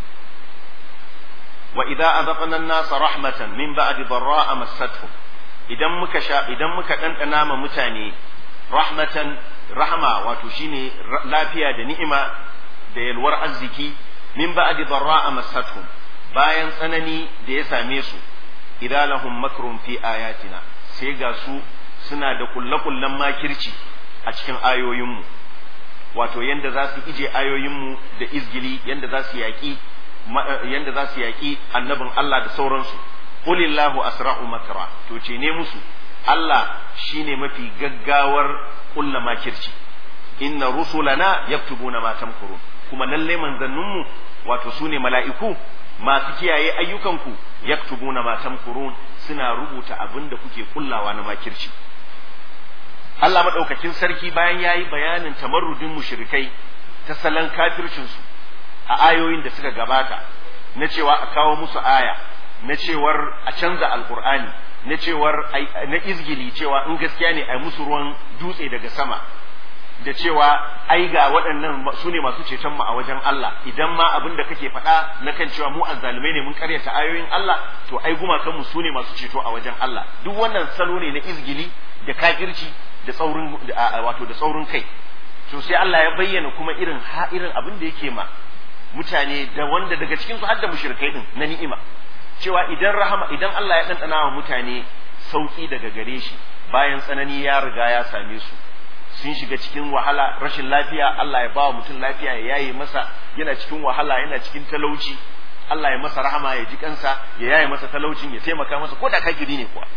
wa idza azaqna an-nasa rahmatan min ba'di dharra'a massatuhum idan muka sha idan muka dandana ma mutane rahmatan rahma wato shine lafiya da ni'ima da yalwar arziki min ba'di dharra'a massatuhum bayan tsanani da ya same su idza lahum makrun fi ayatina sai ga su suna da kullakullan makirci a cikin ayoyinmu wato yanda za su ije ayoyinmu da izgili yanda za su yaƙi yanda za su yaƙi annabin Allah da sauransu qulillahu asra'u makra to ce ne musu Allah shine mafi gaggawar kulla makirci inna rusulana yaktubuna ma tamkurun kuma lalle manzanninmu wato sune mala'iku masu kiyaye ayyukanku yaktubuna ma tamkurun suna rubuta abin da kuke kullawa na makirci Allah madaukakin sarki bayan yayi bayanin tamarrudin mushrikai ta salon kafircin su a ayoyin da suka gabata na cewa a kawo musu aya na cewar a canza alkur'ani na cewar na izgili cewa in gaskiya ne a musu ruwan dutse daga sama da cewa ai ga waɗannan su ne masu ceton mu a wajen Allah idan ma abin da kake faɗa na kan cewa mu azzalumai ne mun karyata ayoyin Allah to ai gumakan mu su ne masu ceto a wajen Allah duk wannan salo ne na izgili da kafirci da tsaurin wato da tsaurin kai to sai Allah ya bayyana kuma irin ha irin abin da yake ma mutane da wanda daga cikin su har da mushrikai din na ni'ima cewa idan rahama idan Allah ya dandana wa mutane sauki daga gare shi bayan tsanani ya riga ya same su sun shiga cikin wahala rashin lafiya Allah ya ba wa mutum lafiya ya yaye masa yana cikin wahala yana cikin talauci Allah ya masa rahama ya ji kansa ya yaye masa talaucin ya taimaka masa ko da kafiri ne kuwa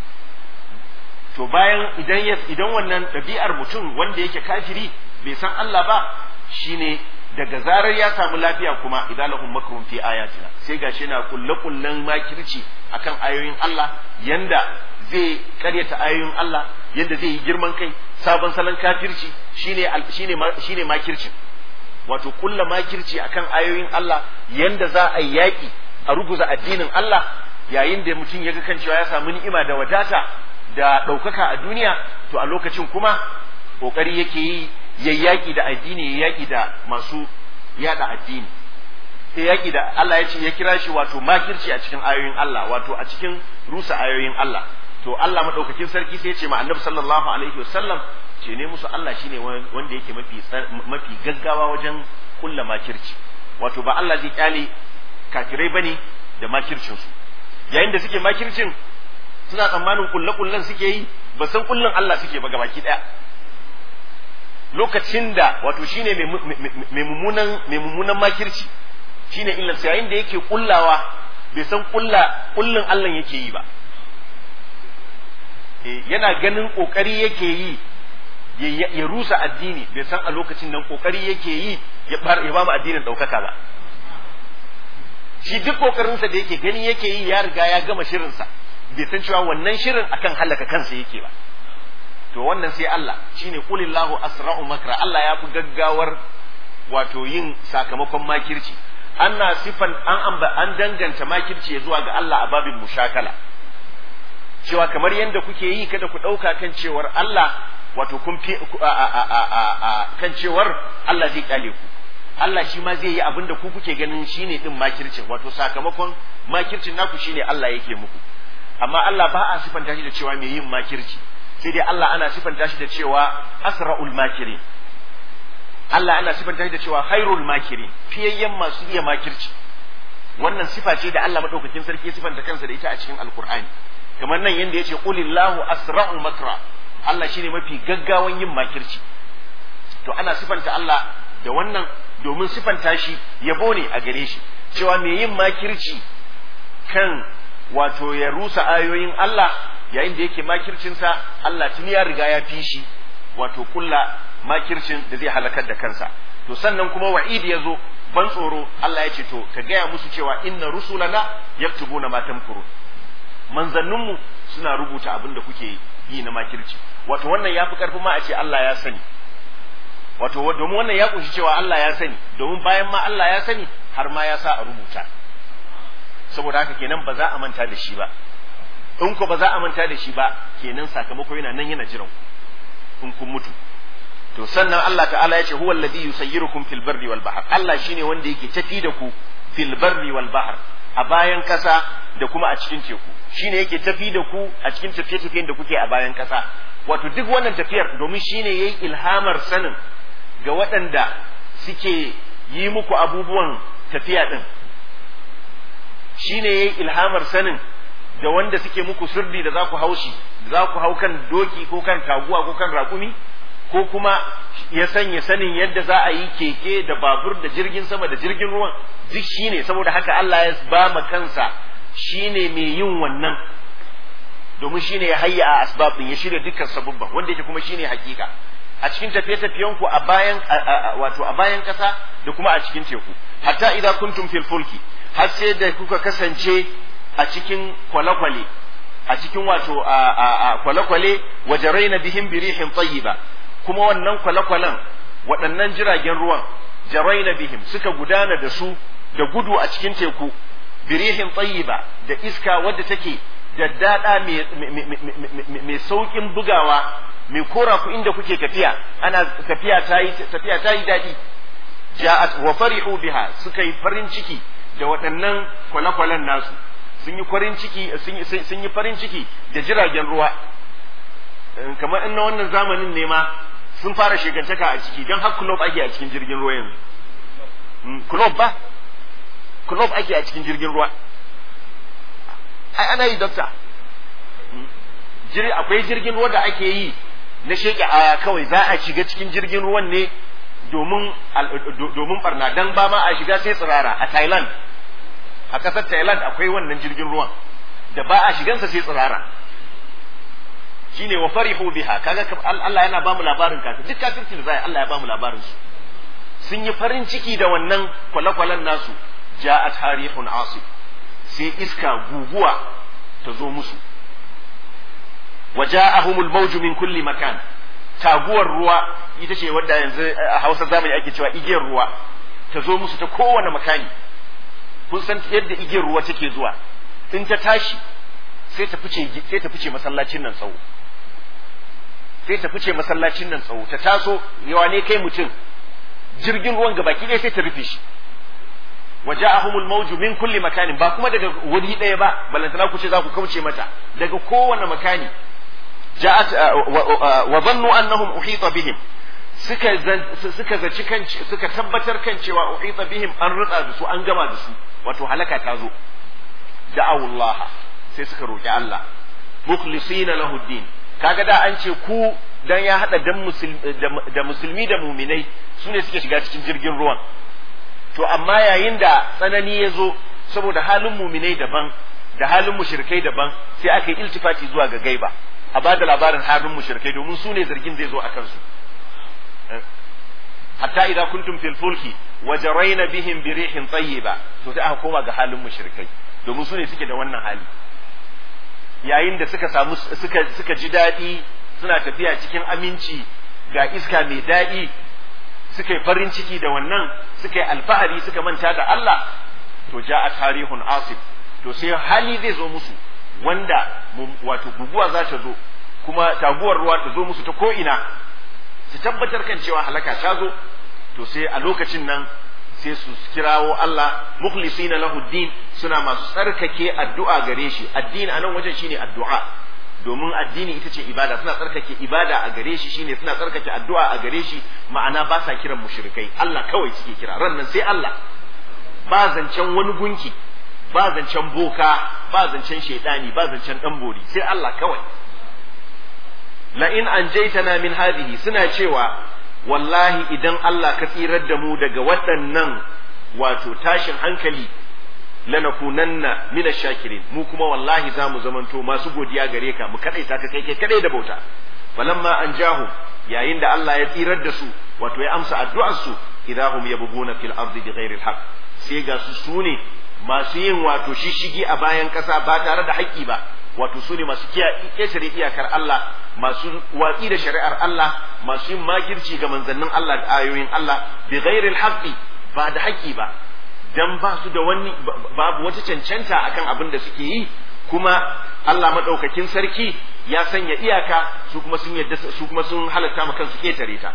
to bayan idan ya idan wannan ɗabi'ar mutum wanda yake kafiri bai san Allah ba shine daga zarar ya samu lafiya kuma idan lahum makrun fi ayatina sai gashi yana kulle kullen makirci akan ayoyin Allah yanda zai karyata ayoyin Allah yanda zai yi girman kai sabon salon kafirci shine shine shine makirci wato kulla makirci akan ayoyin Allah yanda za a yi yaki a ruguza addinin Allah yayin da mutum ya ga kan cewa ya samu ni'ima da wadata da ɗaukaka a duniya to a lokacin kuma kokari yake yi yayyaki da addini yayyaki da masu yada addini sai yaki da Allah ya ce ya kira shi wato makirci a cikin ayoyin Allah wato a cikin rusa ayoyin Allah to Allah madaukakin sarki sai ya ce ma Annabi sallallahu alaihi wasallam ce ne musu Allah shine wanda yake mafi mafi gaggawa wajen kulla makirci wato ba Allah zai kyale kafirai bane da makircin su yayin da suke makircin suna tsammanin kullakullan suke yi ba san kullun Allah suke ba gabaki daya lokacin da wato shine mai mummunan mai mummunan makirci shine illan sai yayin da yake kullawa bai san kulla kullun Allah yake yi ba eh yana ganin kokari yake yi ya rusa addini bai san a lokacin nan kokari yake yi ya bar ya ba mu addinin daukaka ba shi duk kokarin sa da yake gani yake yi ya riga ya gama shirin sa bai san cewa wannan shirin akan halaka kansa yake ba to wannan sai Allah shine qulillahu asra'u makra Allah ya fi gaggawar wato yin sakamakon makirci ana sifan an amba an danganta makirci zuwa ga Allah a babin mushakala cewa kamar yanda kuke yi kada ku dauka kan cewar Allah wato kun fi kan cewar Allah zai kale ku Allah shi ma zai yi abin da ku kuke ganin shine din makircin wato sakamakon makircin naku shine Allah yake muku amma Allah ba a sifanta shi da cewa mai yin makirci sai dai Allah ana sifanta shi da cewa asra'ul makirin Allah ana sifanta shi da cewa khairul makirin fiyayyen masu iya makirci wannan sifa ce da Allah madaukakin sarki ya sifanta kansa da ita a cikin alkur'ani kamar nan yanda yace qulillahu asra'u makra Allah shine mafi gaggawan yin makirci to ana sifanta Allah da wannan domin sifanta shi yabo ne a gare shi cewa mai yin makirci kan wato ya rusa ayoyin Allah yayin da yake makircinsa Allah tuni ya riga ya fi shi wato kulla makircin da zai halakar da kansa to sannan kuma wa'idi ya zo ban tsoro Allah ya ce to ka gaya musu cewa inna rusulana yaktubuna ma tamkuru manzanninmu suna rubuta abin da kuke yi na makirci wato wannan ya fi karfi ma a ce Allah ya sani wato domin wannan ya kunshi cewa Allah ya sani domin bayan ma Allah ya sani har ma ya sa a rubuta saboda haka kenan ba za a manta da shi ba in ko ba za a manta da shi ba kenan sakamako yana nan yana jiran in kun mutu to sannan Allah ta'ala ya ce huwa alladhi yusayyirukum fil barri wal bahr Allah shine wanda yake tafi da ku fil barri wal bahr a bayan kasa da kuma a cikin teku shine yake tafi da ku a cikin tafiye-tafiyen da kuke a bayan kasa wato duk wannan tafiyar domin shine yayi ilhamar sanin ga waɗanda suke yi muku abubuwan tafiya din shine yayi ilhamar sanin da wanda suke muku sirri da za ku haushi da za ku hau kan doki ko kan taguwa ko kan raƙumi ko kuma ya sanya sanin yadda za a yi keke da babur da jirgin sama da jirgin ruwan duk shine saboda haka Allah ya ba ma kansa shine mai yin wannan domin shine ya hayya a asbab din ya shirya dukkan sabubban wanda yake kuma shine hakika a cikin tafiye-tafiyen ku a bayan wato a bayan kasa da kuma a cikin teku hatta idza kuntum fil fulki har sai da kuka kasance a cikin kwale-kwale a cikin wato a kwale-kwale wajaraina bihim birihin tayyiba kuma wannan kwale-kwalen waɗannan jiragen ruwan jaraina bihim suka gudana da su da gudu a cikin teku birihin tayyiba da iska wadda take daddada mai saukin bugawa mai kora ku inda kuke tafiya ana tafiya tayi tafiya tayi dadi ja'at wa farihu biha suka yi farin ciki da waɗannan kwale-kwalen nasu sun yi farin ciki sun yi farin ciki da jiragen ruwa kamar in na wannan zamanin ne ma sun fara shegantaka a ciki don har club ake a cikin jirgin ruwa yanzu club ba club ake a cikin jirgin ruwa ai ana yi dokta akwai jirgin ruwa da ake yi na sheke aya kawai za a shiga cikin jirgin ruwan ne domin domin barna dan ba ma a shiga sai tsirara a Thailand a kasar Thailand akwai wannan jirgin ruwan da ba a shigansa sai tsirara shine wa farihu biha kaga Allah yana ba mu labarin kafin duk kafirci da zai Allah ya ba mu labarin su sun yi farin ciki da wannan kwale-kwalen nasu ja'at harihun asif sai iska guguwa ta zo musu waja'ahumul mawju min kulli makan taguwar ruwa ita ce wadda yanzu a Hausa zamani ake cewa igiyar ruwa ta zo musu ta kowane makani kun san yadda igiyar ruwa take zuwa in ta tashi sai ta fice sai ta fice masallacin nan tsawo sai ta fice masallacin nan tsawo ta taso yawa ne kai mutum jirgin ruwan gabaki ɗaya sai ta rufe shi waja'ahumul mawju min kulli makanin ba kuma daga wuri ɗaya ba balantana ku ce za ku kauce mata daga kowane makani ja'at wa dhannu annahum uhita bihim suka suka zaci kan suka tabbatar kan cewa uhita bihim an rutsa da su an gama da su wato halaka ta zo da'awullah sai suka roki Allah mukhlisina lahu din kaga da an ce ku dan ya hada dan musulmi da musulmi da mu'minai sune suke shiga cikin jirgin ruwan to amma yayin da tsanani ya zo saboda halin mu'minai daban da halin mushrikai daban sai aka yi iltifati zuwa ga gaiba a bada labarin halin mushrikai domin sune zargin zai zo a kansu hatta idza kuntum fil fulki wajaraina bihim bi rihin tayyiba to sai aka koma ga halin mushrikai domin sune suke da wannan hali yayin da suka samu suka suka ji dadi suna tafiya cikin aminci ga iska mai dadi suka yi farin ciki da wannan suka yi alfahari suka manta da Allah to ja'a tarihun asif to sai hali zai zo musu wanda wato guguwa za ta zo kuma taguwar ruwa ta zo musu ta ko ina su tabbatar kan cewa halaka ta zo to sai a lokacin nan sai su kirawo Allah mukhlisina lahu din suna masu tsarkake addu'a gare shi addini anan wajen shine addu'a domin addini ita ce ibada suna tsarkake ibada a gare shi shine suna tsarkake addu'a a gare shi ma'ana ba sa kiran mushrikai Allah kawai suke kira ran nan sai Allah ba zancen wani gunki ba zancen boka ba zancen shaidani ba zancen dan bori sai Allah kawai la in anjaytana min hadhihi suna cewa wallahi idan Allah ka tsirar da mu daga waɗannan wato tashin hankali lanakunanna min ash-shakirin mu kuma wallahi zamu zamanto masu godiya gare ka mu kadaita ka kai kai kadai da bauta falamma anjahu yayin da Allah ya tsirar da su wato ya amsa addu'ar su idahum yabghuna fil ardi bighairi al-haq sai ga su sune masu yin wato shishigi a bayan kasa ba tare da haƙƙi ba wato sune masu ƙetare iyakar Allah masu watsi da shari'ar Allah masu yin makirci ga manzannin Allah da ayoyin Allah bighairi al-haqq ba da haƙƙi ba dan ba su da wani babu wata cancanta akan abin da suke yi kuma Allah madaukakin sarki ya sanya iyaka su kuma sun yadda su kuma sun halatta ma kansu ketare ta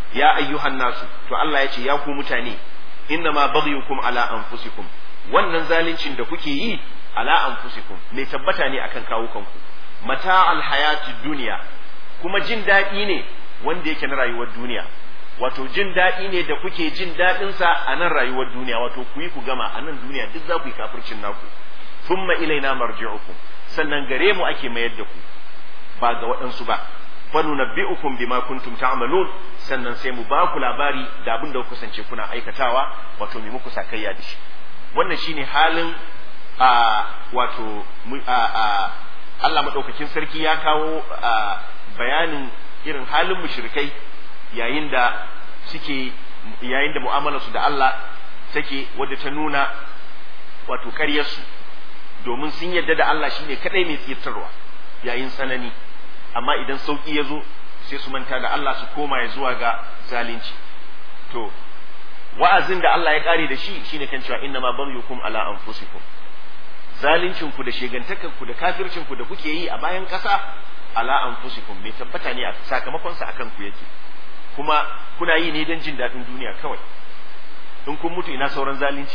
ya ayyuhan nasu, to Allah ya ce ya ku mutane, inna ma baghyukum ala anfusikum, wannan zalincin da kuke yi ala anfusikum mai tabbata ne akan kawukanku, mata alhayati duniya, kuma jin daɗi ne wanda yake na rayuwar duniya, wato jin daɗi ne da kuke jin daɗinsa a nan rayuwar duniya, wato ku yi ku gama a nan duniya duk za ku yi kafircin naku, thumma ilaina marji'ukum, sannan gare mu ake mayar da ku ba ga waɗansu ba, fa nunabbi'ukum bima kuntum ta'malun, sannan sai mu ba ku labari da abin da ku kasance kuna aikatawa, wato mai muku sakayya da shi. Wannan shine halin a wato a, a Allah madaukakin sarki ya kawo a bayanin irin halin mushrikai yayin da suke yayin da mu'amalar su da Allah take wadda ta nuna wato ƙaryar su, domin sun yarda da Allah shine kadai mai tsitarwa yayin tsanani, amma idan sauki ya zo sai su manta da Allah su koma ya zuwa ga zalunci. To wa'azin da Allah ya kare da shi shine kan cewa inna ma baghyukum ala anfusikum, zalincin ku da shegantakan ku da kafircin ku da kuke yi a bayan ƙasa ala anfusikum mai tabbata ne a sakamakon sa akan ku yake, kuma kuna yi ne don jin daɗin duniya kawai. In kun mutu ina sauran zalunci?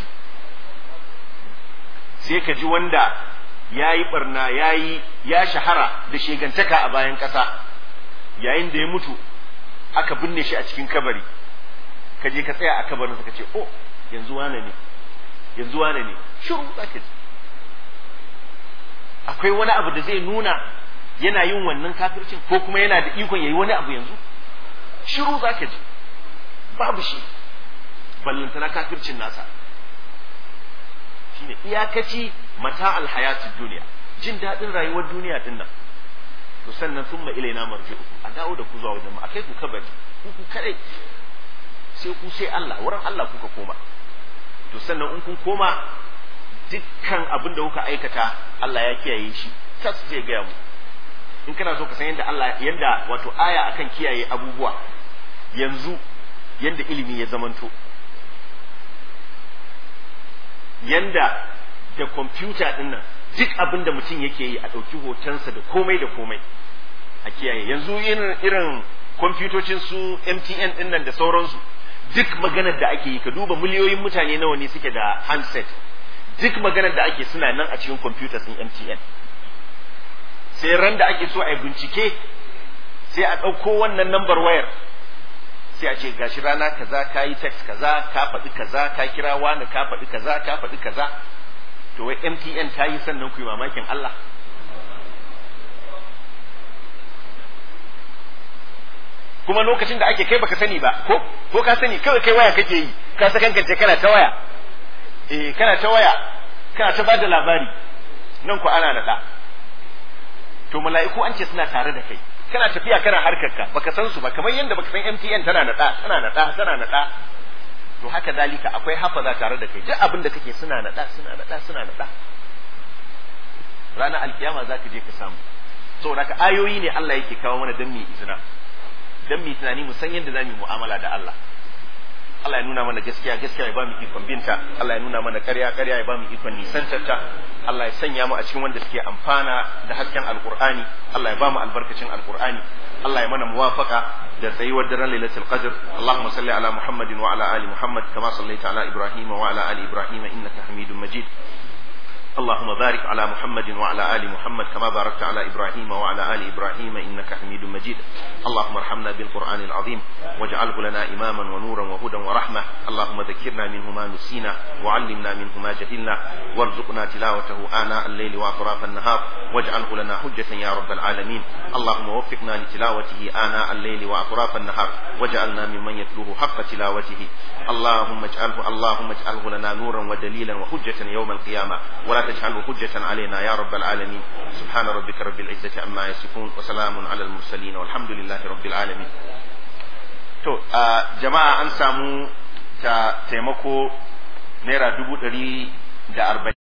Sai ka ji wanda ya yi barna ya yi ya shahara da shegantaka a bayan ƙasa, yayin da ya mutu aka binne shi a cikin kabari, ka je ka tsaya a kabarin ka ce oh yanzu wane ne yanzu wane ne shiru zaka ji akwai wani abu da zai nuna yana yin wannan kafircin ko kuma yana da ikon yayi wani abu yanzu, shiru zaka ji babu shi, ballantana kafircin nasa. Shine iyakaci mata alhayatid duniya, jin dadin rayuwar duniya din nan. To sannan thumma ilaina marji'ukum, a dawo da ku zuwa wajen mu, akai ku kabari ku ku kadai, sai ku sai Allah, wurin Allah kuka koma. To sannan in kun koma dukkan abin da kuka aikata Allah ya kiyaye shi, tas zai ga mu. In kana so ka san yadda Allah yanda wato aya akan kiyaye abubuwa yanzu, yanda ilimi ya zamanto, yanda da kwamfuta din nan duk abin da mutum yake yi a ɗauki hotonsa da komai da komai a kiyaye. Yanzu irin irin kwamfutocin su M T N din nan da sauransu, duk maganar da ake yi ka duba miliyoyin mutane nawa ne suke da handset, duk maganar da ake suna nan a cikin kwamfuta sun M T N. Sai ran da ake so a yi bincike sai a ɗauko wannan nambar wayar sai a ce gashi rana kaza ka yi text kaza ka faɗi kaza ka kira wani ka faɗi kaza ka faɗi kaza. To wai M T N ta yi sannan ku yi mamakin Allah. Kuma lokacin da ake kai baka sani ba, ko ko ka sani kawai kai waya kake yi, ka sakankance kana ta waya, eh kana ta waya kana ta bada labari, nan ku ana naɗa. To mala'iku an ce suna tare da kai, kana tafiya kana harkarka baka san su ba, kamar yadda baka san M T N tana naɗa tana naɗa tana naɗa. To haka zalika akwai hafaza tare da kai, duk abin da kake suna naɗa suna naɗa suna naɗa. Ranar alkiyama za ka je ka samu. Saboda haka ayoyi ne Allah yake kawo mana dan mu izina, dan mu tunani mu san yadda za mu yi mu'amala da Allah. Allah ya nuna mana gaskiya gaskiya ya ba mu ikon binta, Allah ya nuna mana ƙarya ƙarya ya ba mu ikon nisantarta. Allah ya sanya mu a cikin wanda suke amfana da hasken alqur'ani, Allah ya ba mu albarkacin alqur'ani, Allah ya mana muwafaka da tsayuwar daren lailatul qadr. Allahumma salli ala Muhammadin wa ala ali Muhammad kama sallaita ala Ibrahim wa ala ali Ibrahim innaka Hamidum Majid. اللهم بارك على محمد وعلى آل محمد كما باركت على إبراهيم وعلى آل إبراهيم إنك حميد مجيد. اللهم ارحمنا بالقرآن العظيم واجعله لنا إماما ونورا وهدى ورحمة. اللهم ذكرنا منه ما نسينا وعلمنا منه ما جهلنا وارزقنا تلاوته آناء الليل وأطراف النهار واجعله لنا حجة يا رب العالمين. اللهم وفقنا لتلاوته آناء الليل وأطراف النهار واجعلنا ممن يتلوه حق تلاوته. اللهم اجعله اللهم اجعله لنا نورا ودليلا وحجة يوم القيامة ولا تجعله حجة علينا يا رب العالمين. سبحان ربك رب العزة عما يصفون وسلام على المرسلين والحمد لله رب العالمين. to jama'a an samu ta taimako naira dubu ɗari da arba'in